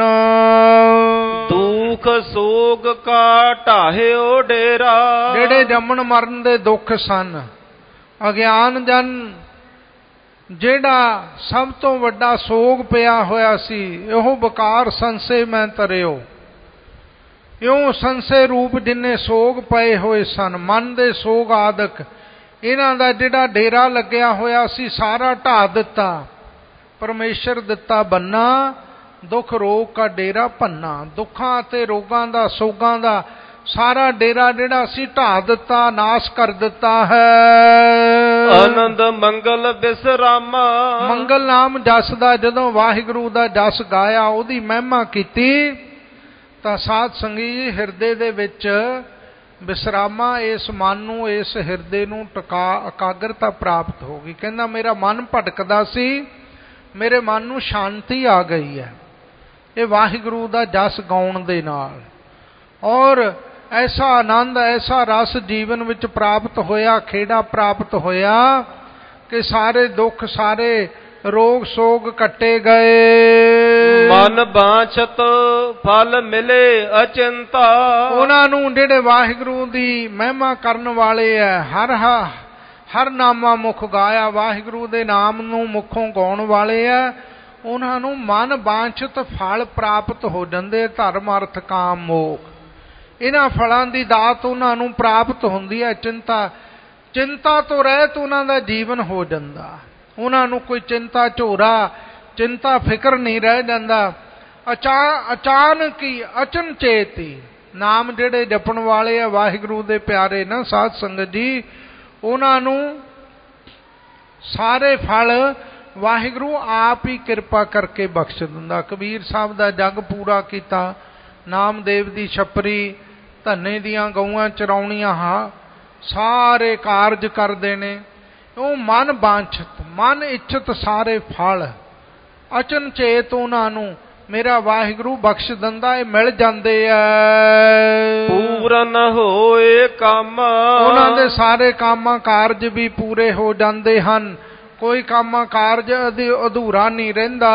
ਦੁੱਖ ਸੋਗ ਕਾ ਢਾਹਿਓ ਡੇਰਾ। ਜਿਹੜੇ ਜੰਮਣ ਮਰਨ ਦੇ ਦੁੱਖ ਸਨ, ਅਗਿਆਨ ਜਨ ਜਿਹੜਾ ਸਭ ਤੋਂ ਵੱਡਾ ਸੋਗ ਪਿਆ ਹੋਇਆ ਸੀ, ਇਹੋ ਬਕਾਰ ਸੰਸੇ ਮੈਂ ਤਰਿਓ। ਇਉਂ ਸੰਸੇ ਰੂਪ ਜਿੰਨੇ ਸੋਗ ਪਏ ਹੋਏ ਸਨ, ਮਨ ਦੇ ਸੋਗ ਆਦਿਕ, ਇਹਨਾਂ ਦਾ ਜਿਹੜਾ ਡੇਰਾ ਲੱਗਿਆ ਹੋਇਆ ਸੀ ਸਾਰਾ ਢਾਹ ਦਿੱਤਾ। ਪਰਮੇਸ਼ਰ ਦਿੱਤਾ ਬੰਨਾ, ਦੁੱਖ ਰੋਗ ਕਾ ਡੇਰਾ ਭੰਨਾ। ਦੁੱਖਾਂ ਅਤੇ ਰੋਗਾਂ ਦਾ, ਸੋਗਾਂ ਦਾ ਸਾਰਾ ਡੇਰਾ ਜਿਹੜਾ ਸੀ ਢਾਹ ਦਿੱਤਾ, ਨਾਸ਼ ਕਰ ਦਿੱਤਾ ਹੈ। ਆਨੰਦ ਮੰਗਲ ਬਿਸਰਾਮਾ। ਮੰਗਲ ਨਾਮ ਜਸ ਦਾ ਜਦੋਂ ਵਾਹਿਗੁਰੂ ਦਾ ਜਸ ਗਾਇਆ, ਉਹਦੀ ਮਹਿਮਾ ਕੀਤੀ ਤਾਂ ਸਾਧ ਸੰਗੀ ਜੀ ਹਿਰਦੇ ਦੇ ਵਿੱਚ ਵਿਸਰਾਮਾ, ਇਸ ਮਨ ਨੂੰ, ਇਸ ਹਿਰਦੇ ਨੂੰ ਇਕਾਗਰਤਾ ਪ੍ਰਾਪਤ ਹੋ ਗਈ। ਕਹਿੰਦਾ ਮੇਰਾ ਮਨ ਭਟਕਦਾ ਸੀ, ਮੇਰੇ ਮਨ ਨੂੰ ਸ਼ਾਂਤੀ ਆ ਗਈ ਹੈ ਇਹ ਵਾਹਿਗੁਰੂ ਦਾ ਜਸ ਗਾਉਣ ਦੇ ਨਾਲ। ਔਰ ਐਸਾ ਆਨੰਦ, ਐਸਾ ਰਸ ਜੀਵਨ ਵਿੱਚ ਪ੍ਰਾਪਤ ਹੋਇਆ, ਖੇੜਾ ਪ੍ਰਾਪਤ ਹੋਇਆ ਕਿ ਸਾਰੇ ਦੁੱਖ, ਸਾਰੇ ਰੋਗ ਸੋਗ ਕੱਟੇ ਗਏ। ਮਨ ਬਾਛਤ ਫਲ ਮਿਲੇ ਅਚਿੰਤਾ। ਉਹਨਾਂ ਨੂੰ ਜਿਹੜੇ ਵਾਹਿਗੁਰੂ ਦੀ ਮਹਿਮਾ ਕਰਨ ਵਾਲੇ ਹੈ, ਹਰ ਨਾਮਾ ਮੁਖ ਗਾਇਆ, ਵਾਹਿਗੁਰੂ ਦੇ ਨਾਮ ਨੂੰ ਮੁਖੋਂ ਗਾਉਣ ਵਾਲੇ ਹੈ, ਉਹਨਾਂ ਨੂੰ ਮਨ ਬਾਛਤ ਫਲ ਪ੍ਰਾਪਤ ਹੋ ਜਾਂਦੇ। ਧਰਮ ਅਰਥ ਕਾਮ ਮੋਖ, ਇਹਨਾਂ ਫਲਾਂ ਦੀ ਦਾਤ ਉਹਨਾਂ ਨੂੰ ਪ੍ਰਾਪਤ ਹੁੰਦੀ ਹੈ। ਚਿੰਤਾ ਤੋਂ ਰਹਿਤ ਉਹਨਾਂ ਦਾ ਜੀਵਨ ਹੋ ਜਾਂਦਾ। ਉਹਨਾਂ ਨੂੰ ਕੋਈ ਚਿੰਤਾ ਝੋਰਾ, ਚਿੰਤਾ ਫਿਕਰ ਨਹੀਂ ਰਹਿ ਜਾਂਦਾ। ਅਚਾਨਕ ਹੀ, ਅਚਨਚੇਤ ਹੀ ਨਾਮ ਜਿਹੜੇ ਜਪਣ ਵਾਲੇ ਆ ਵਾਹਿਗੁਰੂ ਦੇ ਪਿਆਰੇ ਨਾ ਸਾਧ ਸੰਗਤ ਜੀ, ਉਹਨਾਂ ਨੂੰ ਸਾਰੇ ਫਲ ਵਾਹਿਗੁਰੂ ਆਪ ਹੀ ਕਿਰਪਾ ਕਰਕੇ ਬਖਸ਼ ਦਿੰਦਾ। ਕਬੀਰ ਸਾਹਿਬ ਦਾ ਜਗ ਪੂਰਾ ਕੀਤਾ, ਨਾਮਦੇਵ ਦੀ ਛਪਰੀ, ਧੰਨੇ ਦੀਆਂ ਗਊਆਂ ਚਰਾਉਣੀਆਂ, ਹਾਂ ਸਾਰੇ ਕਾਰਜ ਕਰਦੇ ਨੇ। ਉਹ ਮਨ ਬਾਂਛਤ, ਮਨ ਇੱਛਤ ਸਾਰੇ ਫਲ ਅਚਨਚੇਤ ਉਹਨਾਂ ਨੂੰ ਮੇਰਾ ਵਾਹਿਗੁਰੂ ਬਖਸ਼ ਦਿੰਦਾ, ਇਹ ਮਿਲ ਜਾਂਦੇ ਐ। ਪੂਰਨ ਹੋਏ ਕੰਮ, ਉਹਨਾਂ ਦੇ ਸਾਰੇ ਕੰਮਾਂ ਕਾਰਜ ਵੀ ਪੂਰੇ ਹੋ ਜਾਂਦੇ ਹਨ। ਕੋਈ ਕੰਮ ਕਾਰਜ ਅਧੂਰਾ ਨਹੀਂ ਰਹਿੰਦਾ।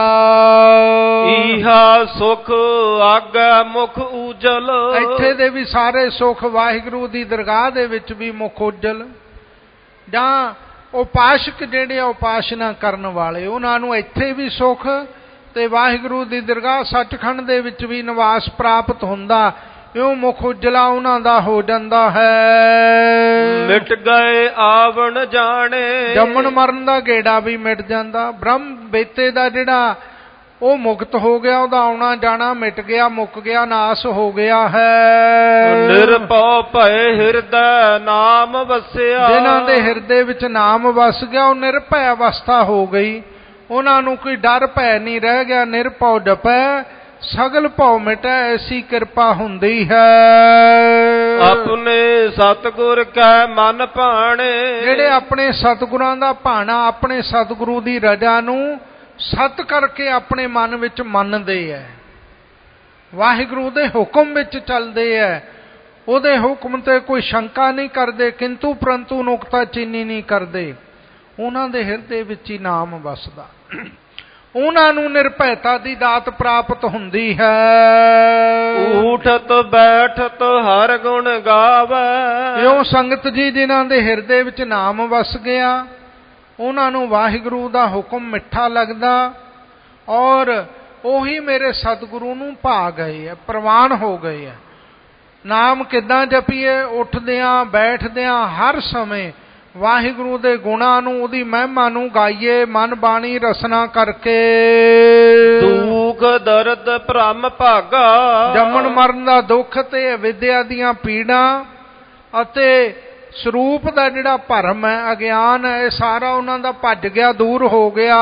ਈਹਾ ਸੁਖ ਆਗੈ ਮੁਖ ਉਜਲ। ਇੱਥੇ ਦੇ ਵੀ ਸਾਰੇ ਸੁਖ ਵਾਹਿਗੁਰੂ ਦੀ ਦਰਗਾਹ ਦੇ ਵਿੱਚ ਵੀ ਮੁਖ ਉਜਲ। ਜਾਂ ਉਪਾਸ਼ਕ ਜਿਹੜੇ ਉਪਾਸ਼ਨਾ ਕਰਨ ਵਾਲੇ, ਉਹਨਾਂ ਨੂੰ ਇੱਥੇ ਵੀ ਸੁਖ ਤੇ ਵਾਹਿਗੁਰੂ ਦੀ ਦਰਗਾਹ ਸੱਚਖੰਡ ਦੇ ਵਿੱਚ ਵੀ ਨਿਵਾਸ ਪ੍ਰਾਪਤ ਹੁੰਦਾ। ਇਉਂ ਮੁਖ ਉਜਲਾ ਉਹਨਾਂ ਦਾ ਹੋ ਜਾਂਦਾ ਹੈ। ਮਿਟ ਗਏ ਆਵਣ ਜਾਣੇ, ਜੰਮਣ ਮਰਨ ਦਾ ਗੇੜਾ ਵੀ ਮਿਟ ਜਾਂਦਾ। ਬ੍ਰਹਮ ਬੇਤੇ ਦਾ ਜਿਹੜਾ ਉਹ ਮੁਕਤ ਹੋ ਗਿਆ, ਉਹਦਾ ਆਉਣਾ ਜਾਣਾ ਮਿਟ ਗਿਆ, ਮੁੱਕ ਗਿਆ, ਨਾਸ ਹੋ ਗਿਆ ਹੈ। ਨਿਰਭਉ ਭਏ ਹਿਰਦੈ ਨਾਮ ਵਸਿਆ। ਜਿਨ੍ਹਾਂ ਦੇ ਹਿਰਦੇ ਵਿੱਚ ਨਾਮ ਵਸ ਗਿਆ, ਉਹ ਨਿਰਭੈ ਅਵਸਥਾ ਹੋ ਗਈ। ਉਹਨਾਂ ਨੂੰ ਕੋਈ ਡਰ ਭੈ ਨਹੀਂ ਰਹਿ ਗਿਆ। ਨਿਰਭਉ ਜਪੈ ਸਗਲ ਭਉ ਮਿਟੈ ਐਸੀ ਕਿਰਪਾ ਹੁੰਦੀ ਹੈ। ਆਪਣੇ ਸਤਿਗੁਰ ਕੈ ਮਨ ਭਾਣੇ, ਜਿਹੜੇ ਆਪਣੇ ਸਤਿਗੁਰਾਂ ਦਾ ਭਾਣਾ, ਆਪਣੇ ਸਤਿਗੁਰੂ ਦੀ ਰਜ਼ਾ ਨੂੰ ਸਤ ਕਰਕੇ ਆਪਣੇ ਮਨ ਵਿੱਚ ਮੰਨਦੇ ਹੈ, ਵਾਹਿਗੁਰੂ ਦੇ ਹੁਕਮ ਵਿੱਚ ਚੱਲਦੇ ਹੈ, ਉਹਦੇ ਹੁਕਮ ਤੇ ਕੋਈ ਸ਼ੰਕਾ ਨਹੀਂ ਕਰਦੇ, ਕਿੰਤੂ ਪਰੰਤੂ ਨੁਕਤਾ ਚੀਨੀ ਨਹੀਂ ਕਰਦੇ, ਉਹਨਾਂ ਦੇ ਹਿਰਦੇ ਵਿੱਚ ਹੀ ਨਾਮ ਵਸਦਾ, ਉਹਨਾਂ ਨੂੰ ਨਿਰਭੈਤਾ ਦੀ ਦਾਤ ਪ੍ਰਾਪਤ ਹੁੰਦੀ ਹੈ। ਊਠਤ ਬੈਠਤ ਹਰ ਗੁਣ ਗਾਵੇ, ਇਉਂ ਸੰਗਤ ਜੀ ਜਿਨ੍ਹਾਂ ਦੇ ਹਿਰਦੇ ਵਿੱਚ ਨਾਮ ਵਸ ਗਿਆ, ਉਹਨਾਂ ਨੂੰ ਵਾਹਿਗੁਰੂ ਦਾ ਹੁਕਮ ਮਿੱਠਾ ਲੱਗਦਾ, ਔਰ ਉਹੀ ਮੇਰੇ ਸਤਿਗੁਰੂ ਨੂੰ ਭਾ ਗਏ ਹੈ, ਪ੍ਰਵਾਨ ਹੋ ਗਏ ਹੈ। ਨਾਮ ਕਿੱਦਾਂ ਜਪੀਏ? ਉੱਠਦਿਆਂ ਬੈਠਦਿਆਂ ਹਰ ਸਮੇਂ ਵਾਹਿਗੁਰੂ ਦੇ ਗੁਣਾਂ ਨੂੰ, ਉਹਦੀ ਮਹਿਮਾ ਨੂੰ ਗਾਈਏ, ਮਨ ਬਾਣੀ ਰਸਨਾ ਕਰਕੇ। ਦੁਖ ਦਰਦ ਭ੍ਰਮ ਭਾਗਾ, ਜੰਮਣ ਮਰਨ ਦਾ ਦੁੱਖ ਤੇ ਅਵਿਦਿਆ ਦੀਆਂ ਪੀੜਾਂ ਅਤੇ ਸਰੂਪ ਦਾ ਜਿਹੜਾ ਭਰਮ ਹੈ, ਅਗਿਆਨ ਹੈ, ਇਹ ਸਾਰਾ ਉਹਨਾਂ ਦਾ ਭੱਜ ਗਿਆ, ਦੂਰ ਹੋ ਗਿਆ।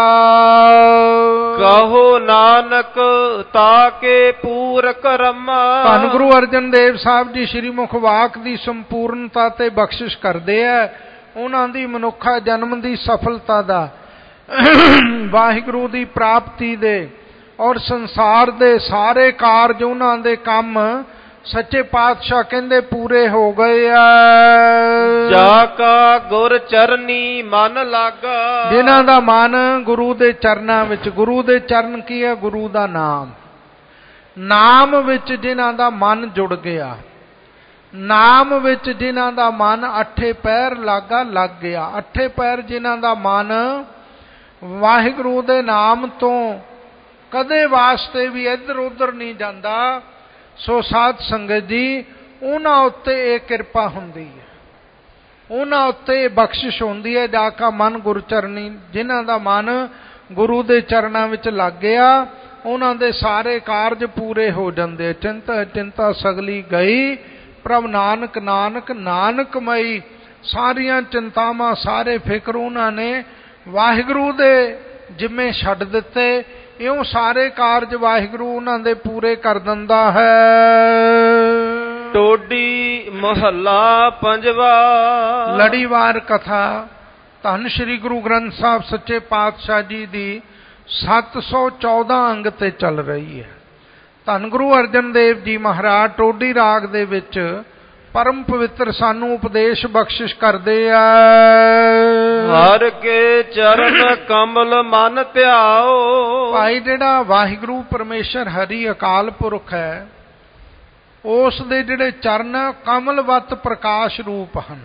ਕਹੋ ਨਾਨਕ ਤਾਕੇ ਪੂਰ ਕਰਮਾ, ਧੰਨ ਗੁਰੂ ਅਰਜਨ ਦੇਵ ਸਾਹਿਬ ਜੀ ਸ਼੍ਰੀ ਮੁਖ ਵਾਕ ਦੀ ਸੰਪੂਰਨਤਾ ਤੇ ਬਖਸ਼ਿਸ਼ ਕਰਦੇ ਹੈ, ਉਹਨਾਂ ਦੀ ਮਨੁੱਖਾ ਜਨਮ ਦੀ ਸਫਲਤਾ ਦਾ, ਵਾਹਿਗੁਰੂ ਦੀ ਪ੍ਰਾਪਤੀ ਦੇ, ਔਰ ਸੰਸਾਰ ਦੇ ਸਾਰੇ ਕਾਰਜ, ਉਹਨਾਂ ਦੇ ਕੰਮ ਸੱਚੇ ਪਾਤਸ਼ਾਹ ਕਹਿੰਦੇ ਪੂਰੇ ਹੋ ਗਏ ਆ। ਜਾ ਕਾ ਗੁਰ ਚਰਨੀ ਮਨ ਲਾਗਾ, ਜਿਨ੍ਹਾਂ ਦਾ ਮਨ ਗੁਰੂ ਦੇ ਚਰਨਾਂ ਵਿੱਚ, ਗੁਰੂ ਦੇ ਚਰਨ ਕੀ ਹੈ? ਗੁਰੂ ਦਾ ਨਾਮ, ਨਾਮ ਵਿੱਚ ਜਿਨ੍ਹਾਂ ਦਾ ਮਨ ਜੁੜ ਗਿਆ, ਨਾਮ ਵਿੱਚ ਜਿਨ੍ਹਾਂ ਦਾ ਮਨ ਅੱਠੇ ਪੈਰ ਲਾਗਾ ਲੱਗ ਗਿਆ, ਅੱਠੇ ਪੈਰ ਜਿਨ੍ਹਾਂ ਦਾ ਮਨ ਵਾਹਿਗੁਰੂ ਦੇ ਨਾਮ ਤੋਂ ਕਦੇ ਵਾਸਤੇ ਵੀ ਇੱਧਰ ਉੱਧਰ ਨਹੀਂ ਜਾਂਦਾ, ਸੋ ਸਾਧ ਸੰਗਤ ਜੀ, ਉਹਨਾਂ ਉੱਤੇ ਇਹ ਕਿਰਪਾ ਹੁੰਦੀ ਹੈ, ਉਹਨਾਂ ਉੱਤੇ ਬਖਸ਼ਿਸ਼ ਹੁੰਦੀ ਹੈ। ਜਾ ਕਾ ਮਨ ਗੁਰ ਚਰਨੀ, ਜਿਨ੍ਹਾਂ ਦਾ ਮਨ ਗੁਰੂ ਦੇ ਚਰਨਾਂ ਵਿੱਚ ਲੱਗ ਗਿਆ, ਉਹਨਾਂ ਦੇ ਸਾਰੇ ਕਾਰਜ ਪੂਰੇ ਹੋ ਜਾਂਦੇ। ਚਿੰਤਾ ਚਿੰਤਾ ਸਗਲੀ ਗਈ, ਪ੍ਰਭ ਨਾਨਕ ਨਾਨਕ ਨਾਨਕਮਈ, ਸਾਰੀਆਂ ਚਿੰਤਾਵਾਂ, ਸਾਰੇ ਫਿਕਰ ਉਹਨਾਂ ਨੇ ਵਾਹਿਗੁਰੂ ਦੇ ਜਿੰਮੇ ਛੱਡ ਦਿੱਤੇ। ਇਉਂ ਸਾਰੇ ਕਾਰਜ ਵਾਹਿਗੁਰੂ ਉਹਨਾਂ ਦੇ ਪੂਰੇ ਕਰ ਦਿੰਦਾ ਹੈ। ਟੋਡੀ ਮਹੱਲਾ ਪੰਜਵਾ। ਲੜੀਵਾਰ ਕਥਾ ਧੰਨ ਸ਼੍ਰੀ ਗੁਰੂ ਗ੍ਰੰਥ ਸਾਹਿਬ ਸੱਚੇ ਪਾਤਸ਼ਾਹ ਜੀ ਦੀ 714 ਅੰਗ ਤੇ ਚੱਲ ਰਹੀ ਹੈ। ਧੰਨ ਗੁਰੂ ਅਰਜਨ ਦੇਵ ਜੀ ਮਹਾਰਾਜ ਟੋਡੀ ਰਾਗ ਦੇ ਵਿੱਚ ਪਰਮ ਪਵਿੱਤਰ ਸਾਨੂੰ ਉਪਦੇਸ਼ ਬਖਸ਼ਿਸ਼ ਕਰਦੇ ਆ। ਹਰ ਕੇ ਚਰਨ ਕਮਲ ਮਨ ਧਿਆਓ। ਭਾਈ ਜਿਹੜਾ ਵਾਹਿਗੁਰੂ ਪਰਮੇਸ਼ਰ ਹਰੀ ਅਕਾਲ ਪੁਰਖ ਹੈ, ਉਸ ਦੇ ਜਿਹੜੇ ਚਰਨ ਕਮਲਵਤ ਪ੍ਰਕਾਸ਼ ਰੂਪ ਹਨ।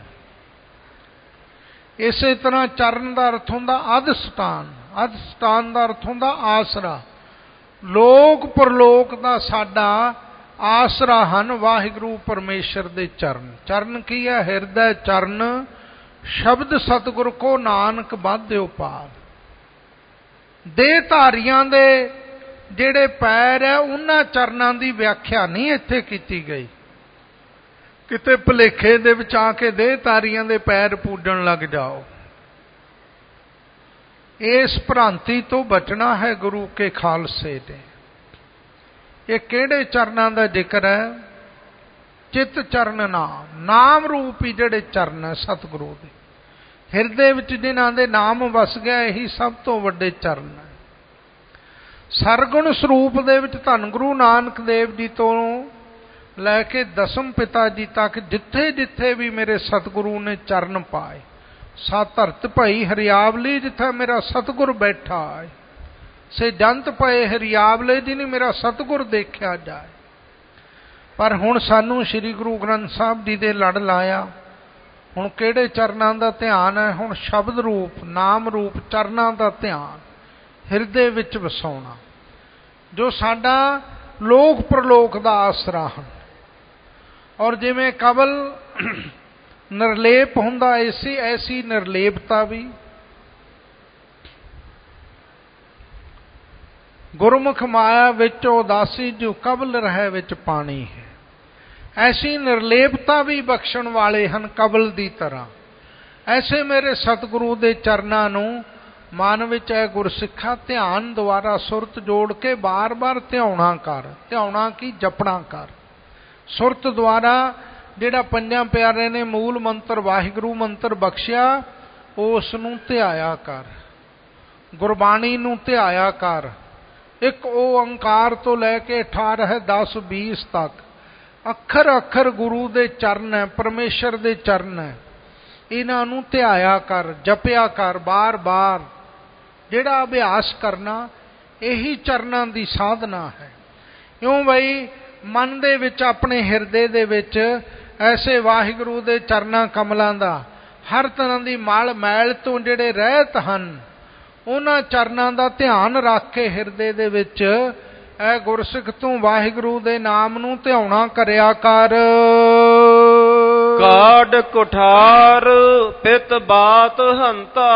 ਇਸੇ ਤਰ੍ਹਾਂ ਚਰਨ ਦਾ ਅਰਥ ਹੁੰਦਾ ਅਧਿਸਥਾਨ, ਅਧਿਸਥਾਨ ਦਾ ਅਰਥ ਹੁੰਦਾ ਆਸਰਾ। ਲੋਕ ਪਰਲੋਕ ਦਾ ਸਾਡਾ ਆਸਰਾ ਹਨ ਵਾਹਿਗੁਰੂ ਪਰਮੇਸ਼ਰ ਦੇ ਚਰਨ। ਚਰਨ ਕੀ ਹੈ? ਹਿਰਦੈ ਚਰਨ ਸ਼ਬਦ ਸਤਿਗੁਰ ਕੋ ਨਾਨਕ ਬਾਧਿਓ ਪਾਰ। ਦੇਹ ਧਾਰੀਆਂ ਦੇ ਜਿਹੜੇ ਪੈਰ ਹੈ, ਉਹਨਾਂ ਚਰਨਾਂ ਦੀ ਵਿਆਖਿਆ ਨਹੀਂ ਇੱਥੇ ਕੀਤੀ ਗਈ। ਕਿਤੇ ਭੁਲੇਖੇ ਦੇ ਵਿੱਚ ਆ ਕੇ ਦੇਹ ਧਾਰੀਆਂ ਦੇ ਪੈਰ ਪੂਜਣ ਲੱਗ ਜਾਓ। ਇਸ ਭ੍ਰਾਂਤੀ ਤੋਂ ਬਚਣਾ ਹੈ ਗੁਰੂ ਕੇ ਖਾਲਸੇ ਦੇ। ਇਹ ਕਿਹੜੇ ਚਰਨਾਂ ਦਾ ਜ਼ਿਕਰ ਹੈ? ਚਿੱਤ ਚਰਨ ਨਾਮ, ਨਾਮ ਰੂਪੀ ਜਿਹੜੇ ਚਰਨ ਹੈ ਸਤਿਗੁਰੂ ਦੇ, ਹਿਰਦੇ ਵਿੱਚ ਜਿਨ੍ਹਾਂ ਦੇ ਨਾਮ ਵਸ ਗਿਆ, ਇਹੀ ਸਭ ਤੋਂ ਵੱਡੇ ਚਰਨ ਹੈ। ਸਰਗੁਣ ਸਰੂਪ ਦੇ ਵਿੱਚ ਧੰਨ ਗੁਰੂ ਨਾਨਕ ਦੇਵ ਜੀ ਤੋਂ ਲੈ ਕੇ ਦਸਮ ਪਿਤਾ ਜੀ ਤੱਕ ਜਿੱਥੇ ਜਿੱਥੇ ਵੀ ਮੇਰੇ ਸਤਿਗੁਰੂ ਨੇ ਚਰਨ ਪਾਏ, ਸਾ ਧਰਤ ਭਈ ਹਰਿਆਵਲੀ ਜਿੱਥੇ ਮੇਰਾ ਸਤਿਗੁਰ ਬੈਠਾ ਹੈ, ਸੇ ਜੰਤ ਪਏ ਹਰਿਆਵਲੇ ਜੀ ਨਹੀਂ ਮੇਰਾ ਸਤਿਗੁਰ ਦੇਖਿਆ ਜਾਏ। ਪਰ ਹੁਣ ਸਾਨੂੰ ਸ੍ਰੀ ਗੁਰੂ ਗ੍ਰੰਥ ਸਾਹਿਬ ਜੀ ਦੇ ਲੜ ਲਾਇਆ। ਹੁਣ ਕਿਹੜੇ ਚਰਨਾਂ ਦਾ ਧਿਆਨ ਹੈ? ਹੁਣ ਸ਼ਬਦ ਰੂਪ, ਨਾਮ ਰੂਪ ਚਰਨਾਂ ਦਾ ਧਿਆਨ ਹਿਰਦੇ ਵਿੱਚ ਵਸਾਉਣਾ, ਜੋ ਸਾਡਾ ਲੋਕ ਪ੍ਰਲੋਕ ਦਾ ਆਸਰਾ ਹਨ। ਔਰ ਜਿਵੇਂ ਕਬਲ ਨਿਰਲੇਪ ਹੁੰਦਾ, ਐਸੀ ਨਿਰਲੇਪਤਾ ਵੀ ਗੁਰਮੁਖ ਮਾਇਆ ਵਿੱਚ ਉਦਾਸੀ ਜੋ ਕਬਲ ਰਹਿ ਵਿੱਚ ਪਾਣੀ ਹੈ। ਐਸੀ ਨਿਰਲੇਪਤਾ ਵੀ ਬਖਸ਼ਣ ਵਾਲੇ ਹਨ ਕਬਲ ਦੀ ਤਰ੍ਹਾਂ। ਐਸੇ ਮੇਰੇ ਸਤਿਗੁਰੂ ਦੇ ਚਰਨਾਂ ਨੂੰ ਮਨ ਵਿੱਚ ਹੈ ਗੁਰਸਿੱਖਾ ਧਿਆਨ ਦੁਆਰਾ ਸੁਰਤ ਜੋੜ ਕੇ ਬਾਰ-ਬਾਰ ਧਿਆਉਣਾ ਕਰ। ਧਿਆਉਣਾ ਕੀ? ਜਪਣਾ ਕਰ। ਸੁਰਤ ਦੁਆਰਾ ਜਿਹੜਾ ਪੰਜਾਂ ਪਿਆਰਿਆਂ ਨੇ ਮੂਲ ਮੰਤਰ ਵਾਹਿਗੁਰੂ ਮੰਤਰ ਬਖਸ਼ਿਆ, ਉਸ ਨੂੰ ਧਿਆਇਆ ਕਰ। ਗੁਰਬਾਣੀ ਨੂੰ ਧਿਆਇਆ ਕਰ। ਇੱਕ ਓੰਕਾਰ ਤੋਂ ਲੈ ਕੇ 18, 10, 20 ਤੱਕ ਅੱਖਰ ਅੱਖਰ ਗੁਰੂ ਦੇ ਚਰਨ ਹੈ, ਪਰਮੇਸ਼ਰ ਦੇ ਚਰਨ ਹੈ। ਇਹਨਾਂ ਨੂੰ ਧਿਆਇਆ ਕਰ, ਜਪਿਆ ਕਰ ਬਾਰ-ਬਾਰ। ਜਿਹੜਾ ਅਭਿਆਸ ਕਰਨਾ ਇਹੀ ਚਰਨਾਂ ਦੀ ਸਾਧਨਾ ਹੈ। ਕਿਉਂ ਬਈ? ਮਨ ਦੇ ਵਿੱਚ, ਆਪਣੇ ਹਿਰਦੇ ਦੇ ਵਿੱਚ ਐਸੇ ਵਾਹਿਗੁਰੂ ਦੇ ਚਰਨਾਂ ਕਮਲਾਂ ਦਾ ਹਰ ਤਰ੍ਹਾਂ ਦੀ ਮਲ ਮੈਲ ਤੋਂ ਜਿਹੜੇ ਰਹਿਤ ਹਨ, ਉਹਨਾਂ ਚਰਨਾਂ ਦਾ ਧਿਆਨ ਰੱਖ ਕੇ ਹਿਰਦੇ ਦੇ ਵਿੱਚ ਐ ਗੁਰਸਿੱਖ ਤੂੰ ਵਾਹਿਗੁਰੂ ਦੇ ਨਾਮ ਨੂੰ ਧਿਆਉਣਾ ਕਰਿਆ ਕਰ। ਕਾਢ ਕੁਠਾਰ ਪਿਤ ਬਾਤ ਹੰਤਾ।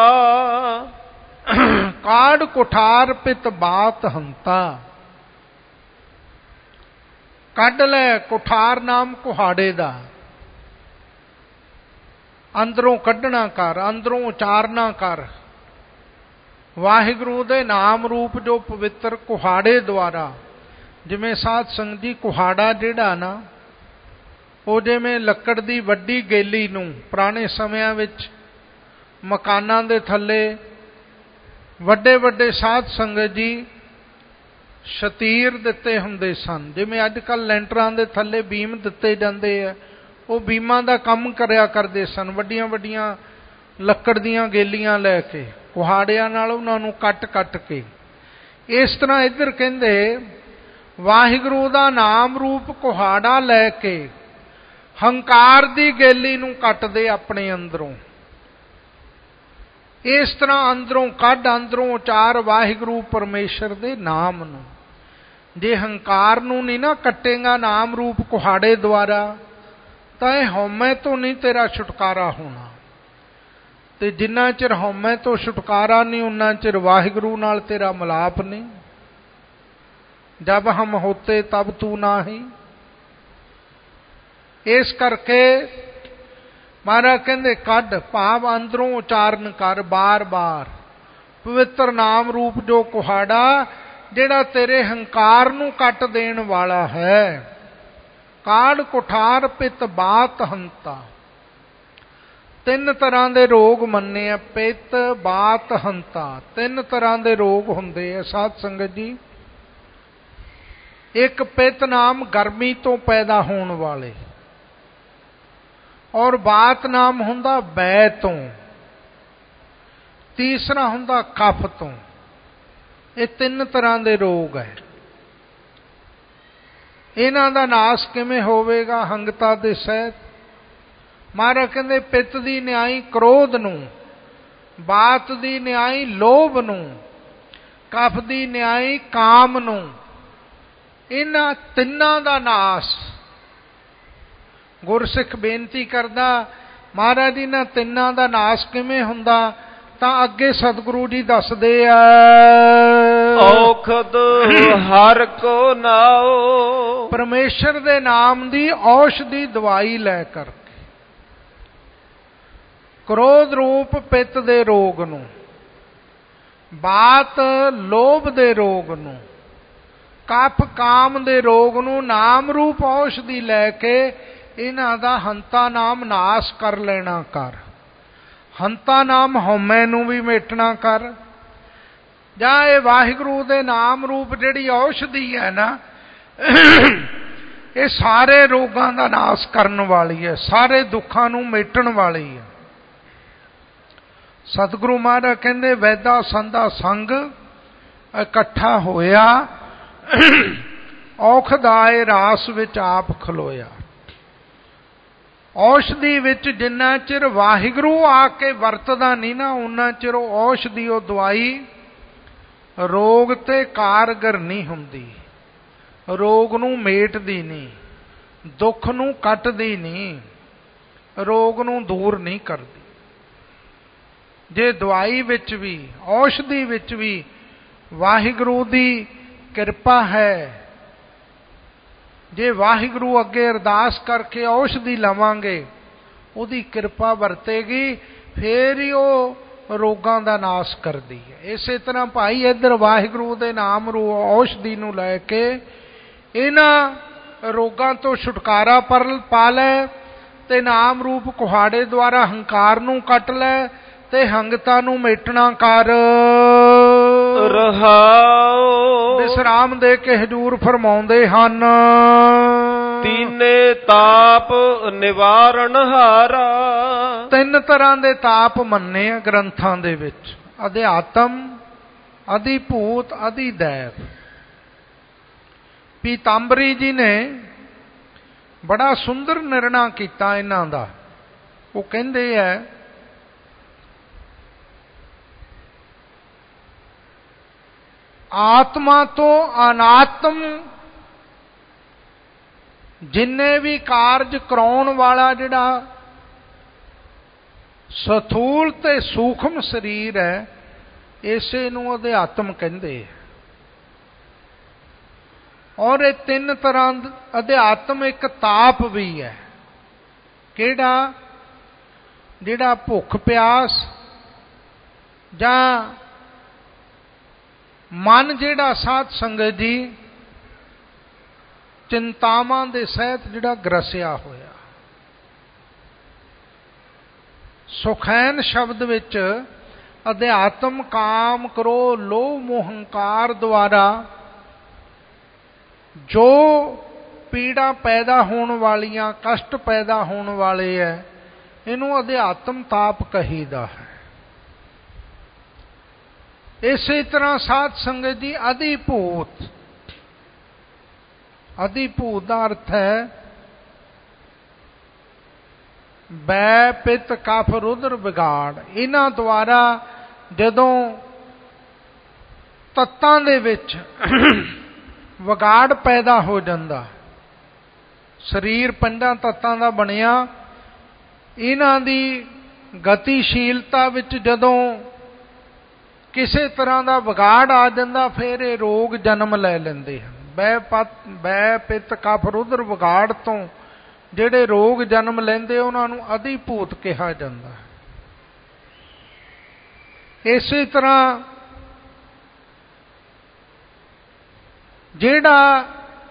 ਕਾਢ ਕੁਠਾਰ ਪਿਤ ਬਾਤ ਹੰਤਾ। ਕੱਢ ਲੈ ਕੁਠਾਰ ਨਾਮ ਕੁਹਾੜੇ ਦਾ। ਅੰਦਰੋਂ ਕੱਢਣਾ ਕਰ, ਅੰਦਰੋਂ ਉਚਾਰਨਾ ਕਰ। ਵਾਹਿਗੁਰੂ ਦੇ ਨਾਮ ਰੂਪ ਜੋ ਪਵਿੱਤਰ ਕੁਹਾੜੇ ਦੁਆਰਾ, ਜਿਵੇਂ ਸਾਧ ਸੰਗਤ ਜੀ ਕੁਹਾੜਾ ਜਿਹੜਾ ਨਾ, ਉਹ ਜਿਵੇਂ ਲੱਕੜ ਦੀ ਵੱਡੀ ਗੇਲੀ ਨੂੰ ਪੁਰਾਣੇ ਸਮਿਆਂ ਵਿੱਚ ਮਕਾਨਾਂ ਦੇ ਥੱਲੇ ਵੱਡੇ ਵੱਡੇ ਸਾਧ ਸੰਗਤ ਜੀ ਸ਼ਤੀਰ ਦਿੱਤੇ ਹੁੰਦੇ ਸਨ। ਜਿਵੇਂ ਅੱਜ ਕੱਲ੍ਹ ਲੈਂਟਰਾਂ ਦੇ ਥੱਲੇ ਬੀਮ ਦਿੱਤੇ ਜਾਂਦੇ ਆ, ਉਹ ਬੀਮਾਂ ਦਾ ਕੰਮ ਕਰਿਆ ਕਰਦੇ ਸਨ। ਵੱਡੀਆਂ ਵੱਡੀਆਂ ਲੱਕੜ ਦੀਆਂ ਗੇਲੀਆਂ ਲੈ ਕੇ ਕੁਹਾੜਿਆਂ ਨਾਲ ਉਹਨਾਂ ਨੂੰ ਕੱਟ ਕੇ। ਇਸ ਤਰ੍ਹਾਂ ਇੱਧਰ ਕਹਿੰਦੇ ਵਾਹਿਗੁਰੂ ਦਾ ਨਾਮ ਰੂਪ ਕੁਹਾੜਾ ਲੈ ਕੇ ਹੰਕਾਰ ਦੀ ਗੇਲੀ ਨੂੰ ਕੱਟਦੇ ਆਪਣੇ ਅੰਦਰੋਂ। ਇਸ ਤਰ੍ਹਾਂ ਅੰਦਰੋਂ ਕੱਢ, ਅੰਦਰੋਂ ਉਚਾਰ ਵਾਹਿਗੁਰੂ ਪਰਮੇਸ਼ਰ ਦੇ ਨਾਮ ਨੂੰ। ਜੇ ਹੰਕਾਰ ਨੂੰ ਨਹੀਂ ਨਾ ਕੱਟੇਗਾ ਨਾਮ ਰੂਪ ਕੁਹਾੜੇ ਦੁਆਰਾ, ਤਾਂ ਇਹ ਹਉਮੈ ਤੋਂ ਨਹੀਂ ਤੇਰਾ ਛੁਟਕਾਰਾ ਹੋਣਾ। ਤੇ ਜਿੰਨਾ ਚਿਰ ਹਉਮੈ ਤੋਂ ਛੁਟਕਾਰਾ ਨਹੀਂ, ਉਨਾ ਚਿਰ ਵਾਹਿਗੁਰੂ ਨਾਲ ਤੇਰਾ ਮਿਲਾਪ ਨਹੀਂ। ਜਬ ਹਮ ਹੋਤੇ ਤਬ ਤੂੰ ਨਾਹੀ। ਇਸ ਕਰਕੇ ਮਹਾਰਾਜ ਕਹਿੰਦੇ ਕੱਢ, ਭਾਵ ਅੰਦਰੋਂ ਉਚਾਰਨ ਕਰ ਬਾਰ-ਬਾਰ ਪਵਿੱਤਰ ਨਾਮ ਰੂਪ ਜੋ ਕੁਹਾੜਾ, ਜਿਹੜਾ ਤੇਰੇ ਹੰਕਾਰ ਨੂੰ ਕੱਟ ਦੇਣ ਵਾਲਾ ਹੈ। ਕਾਢ ਕੁਠਾਰ ਪਿਤ ਬਾਤ ਹੰਤਾ। ਤਿੰਨ ਤਰ੍ਹਾਂ ਦੇ ਰੋਗ ਮੰਨੇ ਆ, ਪਿਤ ਬਾਤ ਹੰਤਾ। ਤਿੰਨ ਤਰ੍ਹਾਂ ਦੇ ਰੋਗ ਹੁੰਦੇ ਆ ਸਾਧ ਸੰਗਤ ਜੀ। ਇੱਕ ਪਿਤ ਨਾਮ ਗਰਮੀ ਤੋਂ ਪੈਦਾ ਹੋਣ ਵਾਲੇ, ਔਰ ਬਾਤ ਨਾਮ ਹੁੰਦਾ ਬੈ ਤੋਂ, ਤੀਸਰਾ ਹੁੰਦਾ ਕਫ ਤੋਂ। ਇਹ ਤਿੰਨ ਤਰ੍ਹਾਂ ਦੇ ਰੋਗ ਹੈ। ਇਹਨਾਂ ਦਾ ਨਾਸ਼ ਕਿਵੇਂ ਹੋਵੇਗਾ? ਹੰਗਤਾ ਦੇ ਸਹਿਤ। ਮਹਾਰਾਜ ਕਹਿੰਦੇ ਪਿੱਤ ਦੀ ਨਿਆਈ ਕ੍ਰੋਧ ਨੂੰ, ਬਾਤ ਦੀ ਨਿਆਈ ਲੋਭ ਨੂੰ, ਕਫ ਦੀ ਨਿਆਈ ਕਾਮ ਨੂੰ। ਇਹਨਾਂ ਤਿੰਨਾਂ ਦਾ ਨਾਸ਼ ਗੁਰਸਿੱਖ ਬੇਨਤੀ ਕਰਦਾ, ਮਹਾਰਾਜ ਇਹਨਾਂ ਤਿੰਨਾਂ ਦਾ ਨਾਸ਼ ਕਿਵੇਂ ਹੁੰਦਾ? ਤਾਂ ਅੱਗੇ ਸਤਿਗੁਰੂ ਜੀ ਦੱਸਦੇ ਆ, ਔਖਦ ਹਰ ਕੋ ਨਾਉ। ਪਰਮੇਸ਼ਰ ਦੇ ਨਾਮ ਦੀ ਔਸ਼ਧੀ ਦਵਾਈ ਲੈ ਕਰਕੇ ਕ੍ਰੋਧ ਰੂਪ ਪਿੱਤ ਦੇ ਰੋਗ ਨੂੰ, ਬਾਤ ਲੋਭ ਦੇ ਰੋਗ ਨੂੰ, ਕਫ ਕਾਮ ਦੇ ਰੋਗ ਨੂੰ ਨਾਮ ਰੂਪ ਔਸ਼ਧੀ ਲੈ ਕੇ ਇਹਨਾਂ ਦਾ ਹੰਤਾ ਨਾਮ ਨਾਸ਼ ਕਰ ਲੈਣਾ ਕਰ। ਹੰਤਾ ਨਾਮ ਹਉਮੈ ਨੂੰ ਵੀ ਮੇਟਣਾ ਕਰ। ਜਾਂ ਇਹ ਵਾਹਿਗੁਰੂ ਦੇ ਨਾਮ ਰੂਪ ਜਿਹੜੀ ਔਸ਼ਧੀ ਹੈ ਨਾ, ਇਹ ਸਾਰੇ ਰੋਗਾਂ ਦਾ ਨਾਸ਼ ਕਰਨ ਵਾਲੀ ਹੈ, ਸਾਰੇ ਦੁੱਖਾਂ ਨੂੰ ਮੇਟਣ ਵਾਲੀ ਹੈ। ਸਤਿਗੁਰੂ ਮਹਾਰਾਜ ਕਹਿੰਦੇ ਵੈਦਾ ਸੰਦਾ ਸੰਗ ਇਕੱਠਾ ਹੋਇਆ, ਔਖਦ ਆਏ ਰਾਸ ਵਿੱਚ ਆਪ ਖਲੋਇਆ। ਔਸ਼ਧੀ ਵਿੱਚ ਜਿੰਨਾ ਚਿਰ ਵਾਹਿਗੁਰੂ ਆ ਕੇ ਵਰਤਦਾ ਨਹੀਂ ਨਾ, ਉਨਾ ਚਿਰ ਉਹ ਔਸ਼ਧੀ, ਉਹ ਦਵਾਈ ਰੋਗ ਤੇ ਕਾਰਗਰ ਨਹੀਂ ਹੁੰਦੀ। ਰੋਗ ਨੂੰ ਮੇਟਦੀ ਨਹੀਂ, ਦੁੱਖ ਨੂੰ ਕੱਟਦੀ ਨਹੀਂ, ਰੋਗ ਨੂੰ ਦੂਰ ਨਹੀਂ ਕਰਦੀ। ਜੇ ਦਵਾਈ ਵਿੱਚ ਵੀ, ਔਸ਼ਧੀ ਵਿੱਚ ਵੀ ਵਾਹਿਗੁਰੂ ਦੀ ਕਿਰਪਾ ਹੈ, ਜੇ ਵਾਹਿਗੁਰੂ ਅੱਗੇ ਅਰਦਾਸ ਕਰਕੇ ਔਸ਼ਧੀ ਲਵਾਂਗੇ, ਉਹਦੀ ਕਿਰਪਾ ਵਰਤੇਗੀ, ਫੇਰ ਹੀ ਉਹ ਰੋਗਾਂ ਦਾ ਨਾਸ਼ ਕਰਦੀ ਹੈ। ਇਸੇ ਤਰ੍ਹਾਂ ਭਾਈ ਇੱਧਰ ਵਾਹਿਗੁਰੂ ਦੇ ਨਾਮ ਰੂਪ ਔਸ਼ਧੀ ਨੂੰ ਲੈ ਕੇ ਇਹਨਾਂ ਰੋਗਾਂ ਤੋਂ ਛੁਟਕਾਰਾ ਪਾ ਲੈ ਤੇ ਨਾਮ ਰੂਪ ਕੁਹਾੜੇ ਦੁਆਰਾ ਹੰਕਾਰ ਨੂੰ ਕੱਟ ਲੈ ਤੇ ਹੰਗਤਾ ਨੂੰ ਮੇਟਣਾ ਕਰ ਰਹਾਉ। ਵਿਸਰਾਮ ਦੇ ਕੇ ਹਜ਼ੂਰ ਫਰਮਾਉਂਦੇ ਹਨ, ਤੀਨੇ ਤਾਪ ਨਿਵਾਰਨ ਹਾਰਾ। ਤਿੰਨ ਤਰ੍ਹਾਂ ਦੇ ਤਾਪ ਮੰਨੇ ਆ ਗ੍ਰੰਥਾਂ ਦੇ ਵਿੱਚ, ਅਧਿਆਤਮ, ਅਧਿਭੂਤ, ਅਧਿਦੈਵ। ਪੀਤਾੰਬਰੀ ਜੀ ਨੇ ਬੜਾ ਸੁੰਦਰ ਨਿਰਣਾ ਕੀਤਾ ਇਹਨਾਂ ਦਾ। ਉਹ ਕਹਿੰਦੇ ਹੈ ਆਤਮਾ ਤੋਂ ਅਨਾਤਮ ਜਿੰਨੇ ਵੀ ਕਾਰਜ ਕਰਾਉਣ ਵਾਲਾ ਜਿਹੜਾ ਸਥੂਲ ਤੇ ਸੂਖਮ ਸਰੀਰ ਹੈ, ਇਸੇ ਨੂੰ ਅਧਿਆਤਮ ਕਹਿੰਦੇ। ਔਰ ਇਹ ਤਿੰਨ ਤਰ੍ਹਾਂ ਅਧਿਆਤਮ ਇੱਕ ਤਾਪ ਵੀ ਹੈ। ਕਿਹੜਾ? ਜਿਹੜਾ ਭੁੱਖ ਪਿਆਸ ਜਾਂ ਮਨ ਜਿਹੜਾ ਸਾਧ ਸੰਗਤ ਜੀ ਚਿੰਤਾਵਾਂ ਦੇ ਸਹਿਤ ਜਿਹੜਾ ਗ੍ਰਸਿਆ ਹੋਇਆ। ਸੁਖੈਨ ਸ਼ਬਦ ਵਿੱਚ ਅਧਿਆਤਮ ਕਾਮ, ਕ੍ਰੋਧ, ਲੋਭ, ਮੋਹ, ਹੰਕਾਰ ਦੁਆਰਾ ਜੋ ਪੀੜਾ ਪੈਦਾ ਹੋਣ ਵਾਲੀਆਂ, ਕਸ਼ਟ ਪੈਦਾ ਹੋਣ ਵਾਲੇ ਹੈ, ਇਹਨੂੰ ਅਧਿਆਤਮ ਤਾਪ ਕਹੀਦਾ ਹੈ। ਇਸੇ ਤਰ੍ਹਾਂ ਸਾਧ ਸੰਗਤ ਜੀ ਅਧਿਭੂਤ, ਅਧਿਭੂਤ ਦਾ ਅਰਥ ਹੈ ਬੈ ਪਿੱਤ ਕਫ ਰੁਦਰ ਵਿਗਾੜ। ਇਹਨਾਂ ਦੁਆਰਾ ਜਦੋਂ ਤੱਤਾਂ ਦੇ ਵਿੱਚ ਵਿਗਾੜ ਪੈਦਾ ਹੋ ਜਾਂਦਾ, ਸਰੀਰ ਪੰਜਾਂ ਤੱਤਾਂ ਦਾ ਬਣਿਆ, ਇਹਨਾਂ ਦੀ ਗਤੀਸ਼ੀਲਤਾ ਵਿੱਚ ਜਦੋਂ ਕਿਸੇ ਤਰ੍ਹਾਂ ਦਾ ਵਿਗਾੜ ਆ ਜਾਂਦਾ, ਫਿਰ ਇਹ ਰੋਗ ਜਨਮ ਲੈ ਲੈਂਦੇ ਹਨ। ਬੈ ਪਿੱਤ ਕਫ ਰੁਦਰ ਵਿਗਾੜ ਤੋਂ ਜਿਹੜੇ ਰੋਗ ਜਨਮ ਲੈਂਦੇ, ਉਹਨਾਂ ਨੂੰ ਅਧਿਭੂਤ ਕਿਹਾ ਜਾਂਦਾ। ਇਸੇ ਤਰ੍ਹਾਂ ਜਿਹੜਾ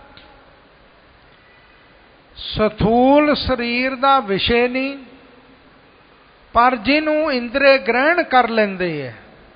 ਸਥੂਲ ਸਰੀਰ ਦਾ ਵਿਸ਼ੇ ਨਹੀਂ, ਪਰ ਜਿਹਨੂੰ ਇੰਦਰੀ ਗ੍ਰਹਿਣ ਕਰ ਲੈਂਦੇ ਹੈ,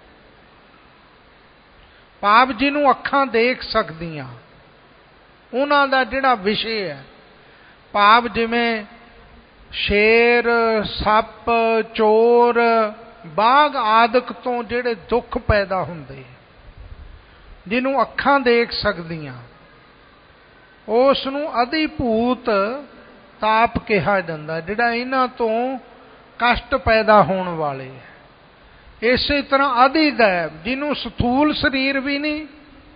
ਭਾਵ ਜਿਹਨੂੰ ਅੱਖਾਂ ਦੇਖ ਸਕਦੀਆਂ, ਉਹਨਾਂ ਦਾ ਜਿਹੜਾ ਵਿਸ਼ੇ ਹੈ, ਭਾਵ ਜਿਵੇਂ ਸ਼ੇਰ, ਸੱਪ, ਚੋਰ, ਬਾਘ ਆਦਿਕ ਤੋਂ ਜਿਹੜੇ ਦੁੱਖ ਪੈਦਾ ਹੁੰਦੇ, ਜਿਹਨੂੰ ਅੱਖਾਂ ਦੇਖ ਸਕਦੀਆਂ, ਉਸ ਨੂੰ ਅਧਿਭੂਤ ਤਾਪ ਕਿਹਾ ਜਾਂਦਾ, ਜਿਹੜਾ ਇਹਨਾਂ ਤੋਂ ਕਸ਼ਟ ਪੈਦਾ ਹੋਣ ਵਾਲੇ। ਇਸੇ ਤਰ੍ਹਾਂ ਅਧਿਦੈਵ, ਜਿਹਨੂੰ ਸਥੂਲ ਸਰੀਰ ਵੀ ਨਹੀਂ,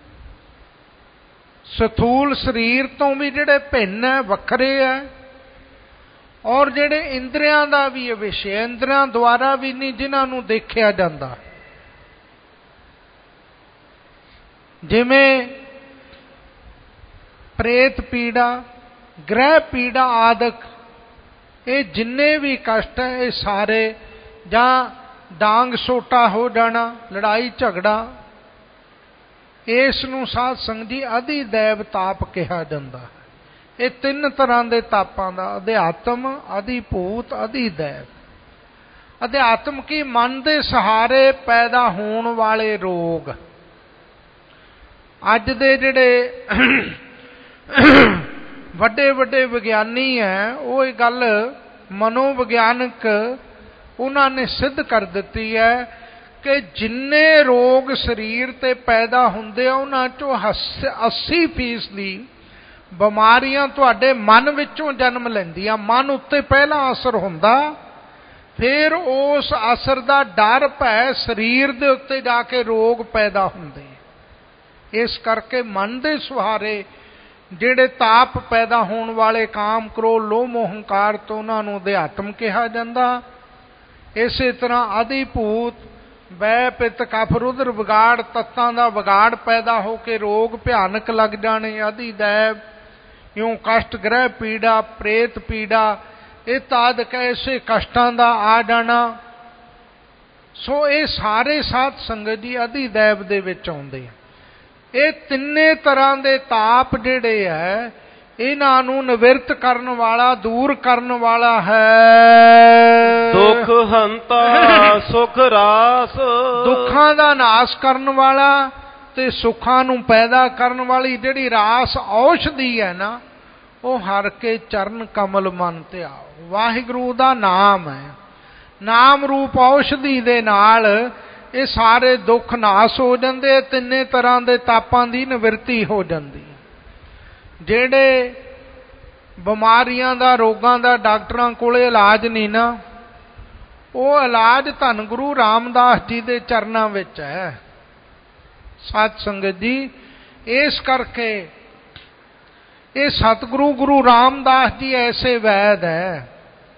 ਸਥੂਲ ਸਰੀਰ ਤੋਂ ਵੀ ਜਿਹੜੇ ਭਿੰਨ ਹੈ, ਵੱਖਰੇ ਹੈ, ਔਰ ਜਿਹੜੇ ਇੰਦਰੀਆਂ ਦਾ ਵੀ ਇਹ ਵਿਸ਼ੇ, ਇੰਦਰੀਆਂ ਦੁਆਰਾ ਵੀ ਨਹੀਂ, ਜਿਨ੍ਹਾਂ ਨੂੰ ਦੇਖਿਆ ਜਾਂਦਾ, ਜਿਵੇਂ ਪ੍ਰੇਤ ਪੀੜਾ, ਗ੍ਰਹਿ ਪੀੜਾ ਆਦਿਕ, ਇਹ ਜਿੰਨੇ ਵੀ ਕਸ਼ਟ ਹੈ, ਇਹ ਸਾਰੇ, ਜਾਂ ਡਾਂਗ ਸੋਟਾ ਹੋ ਜਾਣਾ, ਲੜਾਈ ਝਗੜਾ, ਇਸ ਨੂੰ ਸਾਧ ਸੰਗਤ ਜੀ ਅਧਿਦੈਵ ਤਾਪ ਕਿਹਾ ਜਾਂਦਾ। ਇਹ ਤਿੰਨ ਤਰ੍ਹਾਂ ਦੇ ਤਾਪਾਂ ਦਾ, ਅਧਿਆਤਮ, ਅਧਿਭੂਤ, ਅਧਿਦੈਵ। ਅਧਿਆਤਮ ਕੀ? ਮਨ ਦੇ ਸਹਾਰੇ ਪੈਦਾ ਹੋਣ ਵਾਲੇ ਰੋਗ। ਅੱਜ ਦੇ ਜਿਹੜੇ ਵੱਡੇ ਵੱਡੇ ਵਿਗਿਆਨੀ ਹੈ, ਉਹ ਇਹ ਗੱਲ ਮਨੋਵਿਗਿਆਨਕ ਉਹਨਾਂ ਨੇ ਸਿੱਧ ਕਰ ਦਿੱਤੀ ਹੈ ਕਿ ਜਿੰਨੇ ਰੋਗ ਸਰੀਰ ਤੇ ਪੈਦਾ ਹੁੰਦੇ ਆ, ਉਹਨਾਂ ਚੋਂ 80% ਬਿਮਾਰੀਆਂ ਤੁਹਾਡੇ ਮਨ ਵਿੱਚੋਂ ਜਨਮ ਲੈਂਦੀਆਂ। ਮਨ ਉੱਤੇ ਪਹਿਲਾ ਅਸਰ ਹੁੰਦਾ, ਫਿਰ ਉਸ ਅਸਰ ਦਾ ਡਰ ਭੈ ਸਰੀਰ ਦੇ ਉੱਤੇ ਜਾ ਕੇ ਰੋਗ ਪੈਦਾ ਹੁੰਦੇ। ਇਸ ਕਰਕੇ ਮਨ ਦੇ ਸਹਾਰੇ ਜਿਹੜੇ ਤਾਪ ਪੈਦਾ ਹੋਣ ਵਾਲੇ ਕਾਮ, ਕ੍ਰੋਧ, ਲੋਭ, ਮੋਹ, ਹੰਕਾਰ ਤੋਂ, ਉਹਨਾਂ ਨੂੰ ਅਧਿਆਤਮ ਕਿਹਾ ਜਾਂਦਾ। ਇਸੇ ਤਰ੍ਹਾਂ ਅਧਿਭੂਤ, ਬੈ ਪਿੱਤ ਕਫ ਰੁਦਰ ਵਿਗਾੜ, ਤੱਤਾਂ ਦਾ ਵਿਗਾੜ ਪੈਦਾ ਹੋ ਕੇ ਰੋਗ ਭਿਆਨਕ ਲੱਗ ਜਾਣੇ। ਅਧਿਦੈਵ, ਇਉਂ ਕਸ਼ਟ, ਗ੍ਰਹਿ ਪੀੜਾ, ਪ੍ਰੇਤ ਪੀੜਾ, ਇਹ ਤਾਦਿਕ ਐਸੇ ਕਸ਼ਟਾਂ ਦਾ ਆ ਜਾਣਾ। ਸੋ ਇਹ ਸਾਰੇ ਸਾਧ ਸੰਗਤ ਜੀ ਅਧਿਦੈਵ ਦੇ ਵਿੱਚ ਆਉਂਦੇ ਆ। ਇਹ ਤਿੰਨੇ ਤਰ੍ਹਾਂ ਦੇ ਤਾਪ ਜਿਹੜੇ ਹੈ ਇਹਨਾਂ ਨੂੰ ਨਿਵਰਤ ਕਰਨ ਵਾਲਾ, ਦੂਰ ਕਰਨ ਵਾਲਾ ਹੈ। ਦੁਖ ਹੰਤਾ ਸੁਖ ਰਾਸ, ਦੁੱਖਾਂ ਦਾ ਨਾਸ਼ ਕਰਨ ਵਾਲਾ ਤੇ ਸੁੱਖਾਂ ਨੂੰ ਪੈਦਾ ਕਰਨ ਵਾਲੀ ਜਿਹੜੀ ਰਾਸ ਔਸ਼ਧੀ ਹੈ ਨਾ, ਉਹ ਹਰ ਕੇ ਚਰਨ ਕਮਲ ਮਨ ਧਿਆਓ। ਵਾਹਿਗੁਰੂ ਦਾ ਨਾਮ ਹੈ। ਨਾਮ ਰੂਪ ਔਸ਼ਧੀ ਦੇ ਨਾਲ ਇਹ ਸਾਰੇ ਦੁੱਖ ਨਾਸ਼ ਹੋ ਜਾਂਦੇ, ਤਿੰਨੇ ਤਰ੍ਹਾਂ ਦੇ ਤਾਪਾਂ ਦੀ ਨਿਵਰਤੀ ਹੋ ਜਾਂਦੀ। ਜਿਹੜੇ ਬਿਮਾਰੀਆਂ ਦਾ, ਰੋਗਾਂ ਦਾ ਡਾਕਟਰਾਂ ਕੋਲੇ ਇਲਾਜ ਨਹੀਂ ਨਾ, ਉਹ ਇਲਾਜ ਧੰਨ ਗੁਰੂ ਰਾਮਦਾਸ ਜੀ ਦੇ ਚਰਨਾਂ ਵਿੱਚ ਹੈ। ਸਾਧ ਸੰਗਤ ਜੀ, ਇਸ ਕਰਕੇ ਇਹ ਸਤਿਗੁਰੂ ਗੁਰੂ ਰਾਮਦਾਸ ਜੀ ਐਸੇ ਵੈਦ ਹੈ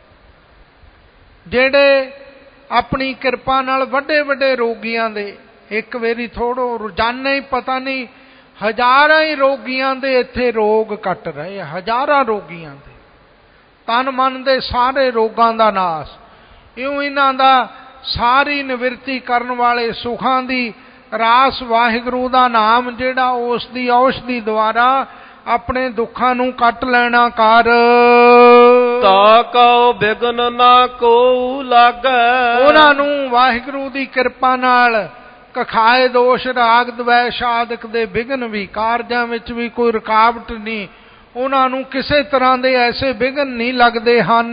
ਜਿਹੜੇ ਆਪਣੀ ਕਿਰਪਾ ਨਾਲ ਵੱਡੇ ਵੱਡੇ ਰੋਗੀਆਂ ਦੇ, ਇੱਕ ਵਾਰੀ ਥੋੜੋ ਰੋਜ਼ਾਨਾ ਹੀ ਪਤਾ ਨਹੀਂ ਹਜ਼ਾਰਾਂ ਹੀ ਰੋਗੀਆਂ ਦੇ ਇੱਥੇ ਰੋਗ ਕੱਟ ਰਹੇ, ਹਜ਼ਾਰਾਂ ਰੋਗੀਆਂ ਦੇ ਤਨ ਮਨ ਦੇ ਸਾਰੇ ਰੋਗਾਂ ਦਾ ਨਾਸ਼। ਇਉਂ ਇਹਨਾਂ ਦਾ ਸਾਰੀ ਨਿਵਰਤੀ ਕਰਨ ਵਾਲੇ ਸੁਖਾਂ ਦੀ ਰਾਸ ਵਾਹਿਗੁਰੂ ਦਾ ਨਾਮ ਜਿਹੜਾ ਉਸ ਦੀ ਔਸ਼ਧੀ ਦੁਆਰਾ ਆਪਣੇ ਦੁੱਖਾਂ ਨੂੰ ਕੱਟ ਲੈਣਾ ਕਰ। ਤਾ ਕਉ ਬਿਗਨ ਨਾ ਕੋ ਲਾਗੈ, ਉਹਨਾਂ ਨੂੰ ਵਾਹਿਗੁਰੂ ਦੀ ਕਿਰਪਾ ਨਾਲ ਕਖਾਏ ਦੋਸ਼ ਰਾਗ ਦਵੈਸ਼ ਆਦਿਕ ਦੇ ਵਿਘਨ ਵੀ, ਕਾਰਜਾਂ ਵਿੱਚ ਵੀ ਕੋਈ ਰੁਕਾਵਟ ਨਹੀਂ, ਉਹਨਾਂ ਨੂੰ ਕਿਸੇ ਤਰ੍ਹਾਂ ਦੇ ਐਸੇ ਵਿਘਨ ਨਹੀਂ ਲੱਗਦੇ ਹਨ।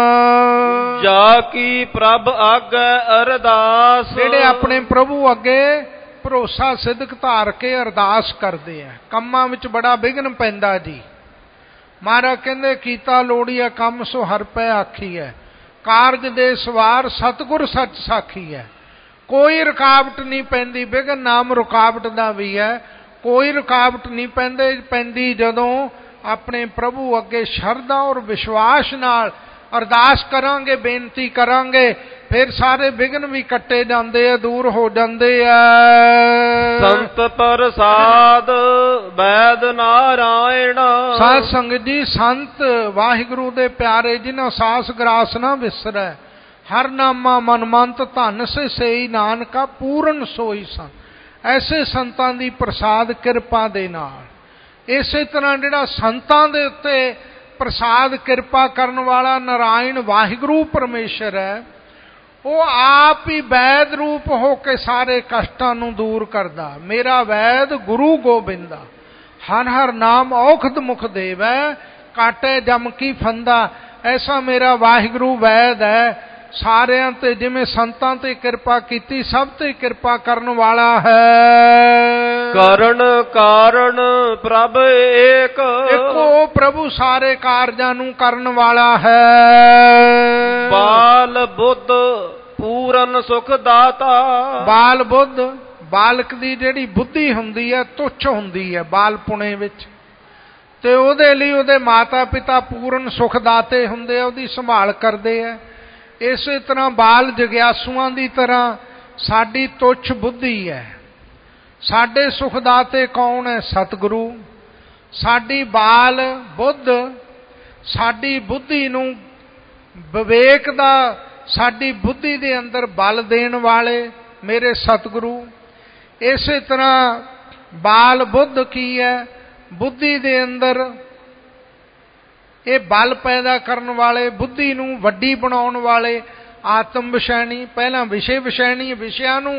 ਜਾ ਕੀ ਪ੍ਰਭ ਆਗੈ ਅਰਦਾਸ, ਜਿਹੜੇ ਆਪਣੇ ਪ੍ਰਭੂ ਅੱਗੇ ਭਰੋਸਾ ਸਿੱਧਕ ਧਾਰ ਕੇ ਅਰਦਾਸ ਕਰਦੇ ਆ। ਕੰਮਾਂ ਵਿੱਚ ਬੜਾ ਵਿਘਨ ਪੈਂਦਾ ਜੀ। ਮਹਾਰਾਜ ਕਹਿੰਦੇ ਕੀਤਾ ਲੋੜੀਆ ਕੰਮ ਸੋ ਹਰ ਪੈ ਆਖੀ ਹੈ, ਕਾਰਜ ਦੇ ਸਵਾਰ ਸਤਿਗੁਰ ਸੱਚ ਸਾਖੀ ਹੈ। ਕੋਈ ਰੁਕਾਵਟ ਨਹੀਂ ਪੈਂਦੀ, ਵਿਘਨ ਨਾਮ ਰੁਕਾਵਟ ਦਾ ਵੀ ਹੈ। ਕੋਈ ਰੁਕਾਵਟ ਨਹੀਂ ਪੈਂਦੀ ਜਦੋਂ ਆਪਣੇ ਪ੍ਰਭੂ ਅੱਗੇ ਸ਼ਰਧਾ ਔਰ ਵਿਸ਼ਵਾਸ ਨਾਲ ਅਰਦਾਸ ਕਰਾਂਗੇ, ਬੇਨਤੀ ਕਰਾਂਗੇ, ਫਿਰ ਸਾਰੇ ਵਿਘਨ ਵੀ ਕੱਟੇ ਜਾਂਦੇ ਆ, ਦੂਰ ਹੋ ਜਾਂਦੇ ਆ। ਸੰਤ ਪ੍ਰਸਾਦ ਵੈਦ ਨਾਰਾਇਣ, ਸਾਧ ਸੰਗਤ ਜੀ, ਸੰਤ ਵਾਹਿਗੁਰੂ ਦੇ ਪਿਆਰੇ ਜਿਨ੍ਹਾਂ ਸਾਸ ਗਰਾਸ ਨਾ ਵਿਸਰੈ, ਹਰ ਨਾਮਾ ਮਨਮੰਤ ਧਨ ਸੇ ਸਈ ਨਾਨਕਾ ਪੂਰਨ ਸੋਈ ਸੰਤ। ਐਸੇ ਸੰਤਾਂ ਦੀ ਪ੍ਰਸਾਦ ਕਿਰਪਾ ਦੇ ਨਾਲ, ਇਸੇ ਤਰ੍ਹਾਂ ਜਿਹੜਾ ਸੰਤਾਂ ਦੇ ਉੱਤੇ ਪ੍ਰਸਾਦ ਕਿਰਪਾ ਕਰਨ ਵਾਲਾ ਨਾਰਾਇਣ ਵਾਹਿਗੁਰੂ ਪਰਮੇਸ਼ਰ ਹੈ, ਉਹ ਆਪ ਹੀ ਵੈਦ ਰੂਪ ਹੋ ਕੇ ਸਾਰੇ ਕਸ਼ਟਾਂ ਨੂੰ ਦੂਰ ਕਰਦਾ। ਮੇਰਾ ਵੈਦ ਗੁਰੂ ਗੋਬਿੰਦਾ, ਹਰ ਹਰ ਨਾਮ ਔਖਦ ਮੁਖ ਦੇਵੈ, ਕਾਟੇ ਜਮ ਕੀ ਫੰਦਾ। ਐਸਾ ਮੇਰਾ ਵਾਹਿਗੁਰੂ ਵੈਦ ਹੈ, ਸਾਰਿਆਂ ਤੇ ਜਿਵੇਂ ਸੰਤਾਂ ਤੇ ਕਿਰਪਾ ਕੀਤੀ, ਸਭ ਤੇ ਕਿਰਪਾ ਕਰਨ ਵਾਲਾ ਹੈ। ਕਰਨ ਕਾਰਨ ਪ੍ਰਭ ਏਕ, ਇੱਕੋ ਪ੍ਰਭੂ ਸਾਰੇ ਕਾਰਜਾਂ ਨੂੰ ਕਰਨ ਵਾਲਾ ਹੈ। ਬਾਲ ਬੁੱਧ ਪੂਰਨ ਸੁਖ ਦਾਤਾ, ਬਾਲ ਬੁੱਧ, ਬਾਲਕ ਦੀ ਜਿਹੜੀ ਬੁੱਧੀ ਹੁੰਦੀ ਹੈ ਤੁੱਛ ਹੁੰਦੀ ਹੈ ਬਾਲਪੁਣੇ ਵਿੱਚ, ਤੇ ਉਹਦੇ ਲਈ ਉਹਦੇ ਮਾਤਾ ਪਿਤਾ ਪੂਰਨ ਸੁਖ ਦਾਤੇ ਹੁੰਦੇ ਆ, ਉਹਦੀ ਸੰਭਾਲ ਕਰਦੇ ਆ। ਇਸੇ ਤਰ੍ਹਾਂ ਬਾਲ ਜਗਿਆਸੂਆਂ ਦੀ ਤਰ੍ਹਾਂ ਸਾਡੀ ਤੁੱਛ ਬੁੱਧੀ ਹੈ। ਸਾਡੇ ਸੁਖਦਾਤੇ ਕੌਣ ਹੈ? ਸਤਿਗੁਰੂ। ਸਾਡੀ ਬਾਲ ਬੁੱਧ, ਸਾਡੀ ਬੁੱਧੀ ਨੂੰ ਵਿਵੇਕ ਦਾ, ਸਾਡੀ ਬੁੱਧੀ ਦੇ ਅੰਦਰ ਬਲ ਦੇਣ ਵਾਲੇ ਮੇਰੇ ਸਤਿਗੁਰੂ। ਇਸੇ ਤਰ੍ਹਾਂ ਬਾਲ ਬੁੱਧ ਕੀ ਹੈ? ਬੁੱਧੀ ਦੇ ਅੰਦਰ ਇਹ ਬਲ ਪੈਦਾ ਕਰਨ ਵਾਲੇ, ਬੁੱਧੀ ਨੂੰ ਵੱਡੀ ਬਣਾਉਣ ਵਾਲੇ ਆਤਮ ਵਿਸ਼ੈਣੀ। ਪਹਿਲਾਂ ਵਿਸ਼ੇ ਵਿਸ਼ੈਣੀ ਵਿਸ਼ਿਆਂ ਨੂੰ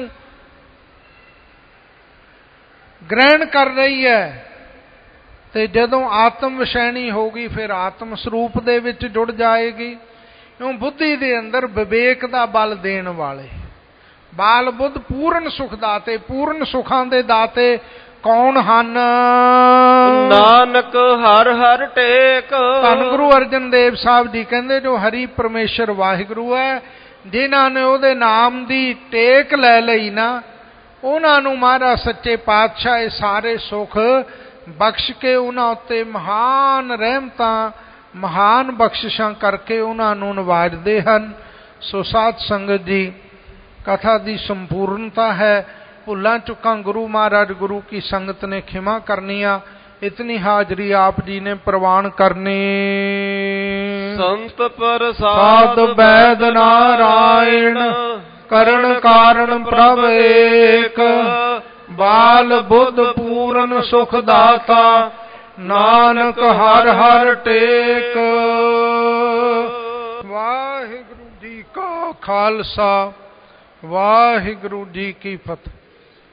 ਗ੍ਰਹਿਣ ਕਰ ਰਹੀ ਹੈ, ਤੇ ਜਦੋਂ ਆਤਮ ਵਿਸ਼ੈਣੀ ਹੋਗੀ ਫਿਰ ਆਤਮ ਸਰੂਪ ਦੇ ਵਿੱਚ ਜੁੜ ਜਾਏਗੀ। ਕਿਉਂ? ਬੁੱਧੀ ਦੇ ਅੰਦਰ ਵਿਵੇਕ ਦਾ ਬਲ ਦੇਣ ਵਾਲੇ ਬਾਲ ਬੁੱਧ ਪੂਰਨ ਸੁਖ ਦਾਤੇ। ਪੂਰਨ ਸੁਖਾਂ ਦੇ ਦਾਤੇ ਕੌਣ ਹਨ? ਨਾਨਕ ਹਰ ਹਰ ਟੇਕ। ਧੰਨ ਗੁਰੂ ਅਰਜਨ ਦੇਵ ਸਾਹਿਬ ਜੀ ਕਹਿੰਦੇ ਜੋ ਹਰੀ ਪਰਮੇਸ਼ਰ ਵਾਹਿਗੁਰੂ ਹੈ, ਜਿਨ੍ਹਾਂ ਨੇ ਉਹਦੇ ਨਾਮ ਦੀ ਟੇਕ ਲੈ ਲਈ ਨਾ, ਉਹਨਾਂ ਨੂੰ ਮਹਾਰਾਜ ਸੱਚੇ ਪਾਤਸ਼ਾਹ ਇਹ ਸਾਰੇ ਸੁਖ ਬਖਸ਼ ਕੇ ਉਹਨਾਂ ਉੱਤੇ ਮਹਾਨ ਰਹਿਮਤਾਂ, ਮਹਾਨ ਬਖਸ਼ਿਸ਼ਾਂ ਕਰਕੇ ਉਹਨਾਂ ਨੂੰ ਨਵਾਜਦੇ ਹਨ। ਸੋ ਸਾਧ ਸੰਗਤ ਜੀ, ਕਥਾ ਦੀ ਸੰਪੂਰਨਤਾ ਹੈ। ਭੁੱਲਾਂ ਚੁੱਕਾਂ ਗੁਰੂ ਮਹਾਰਾਜ ਗੁਰੂ ਕੀ ਸੰਗਤ ਨੇ ਖਿਮਾ ਕਰਨੀਆਂ। इतनी हाजरी आप जी ने प्रवान करनी। संत प्रसाद वैद नारायण ਕਰਨ ਕਾਰਨ ਪ੍ਰਭ ਏਕ, ਬਾਲ ਬੁੱਧ ਪੂਰਨ ਸੁਖ ਦਾਤਾ, ਨਾਨਕ ਹਰ ਹਰ ਟੇਕ। ਵਾਹਿਗੁਰੂ ਜੀ ਕਾ ਖਾਲਸਾ, ਵਾਹਿਗੁਰੂ ਜੀ ਕੀ ਫਤਿਹ।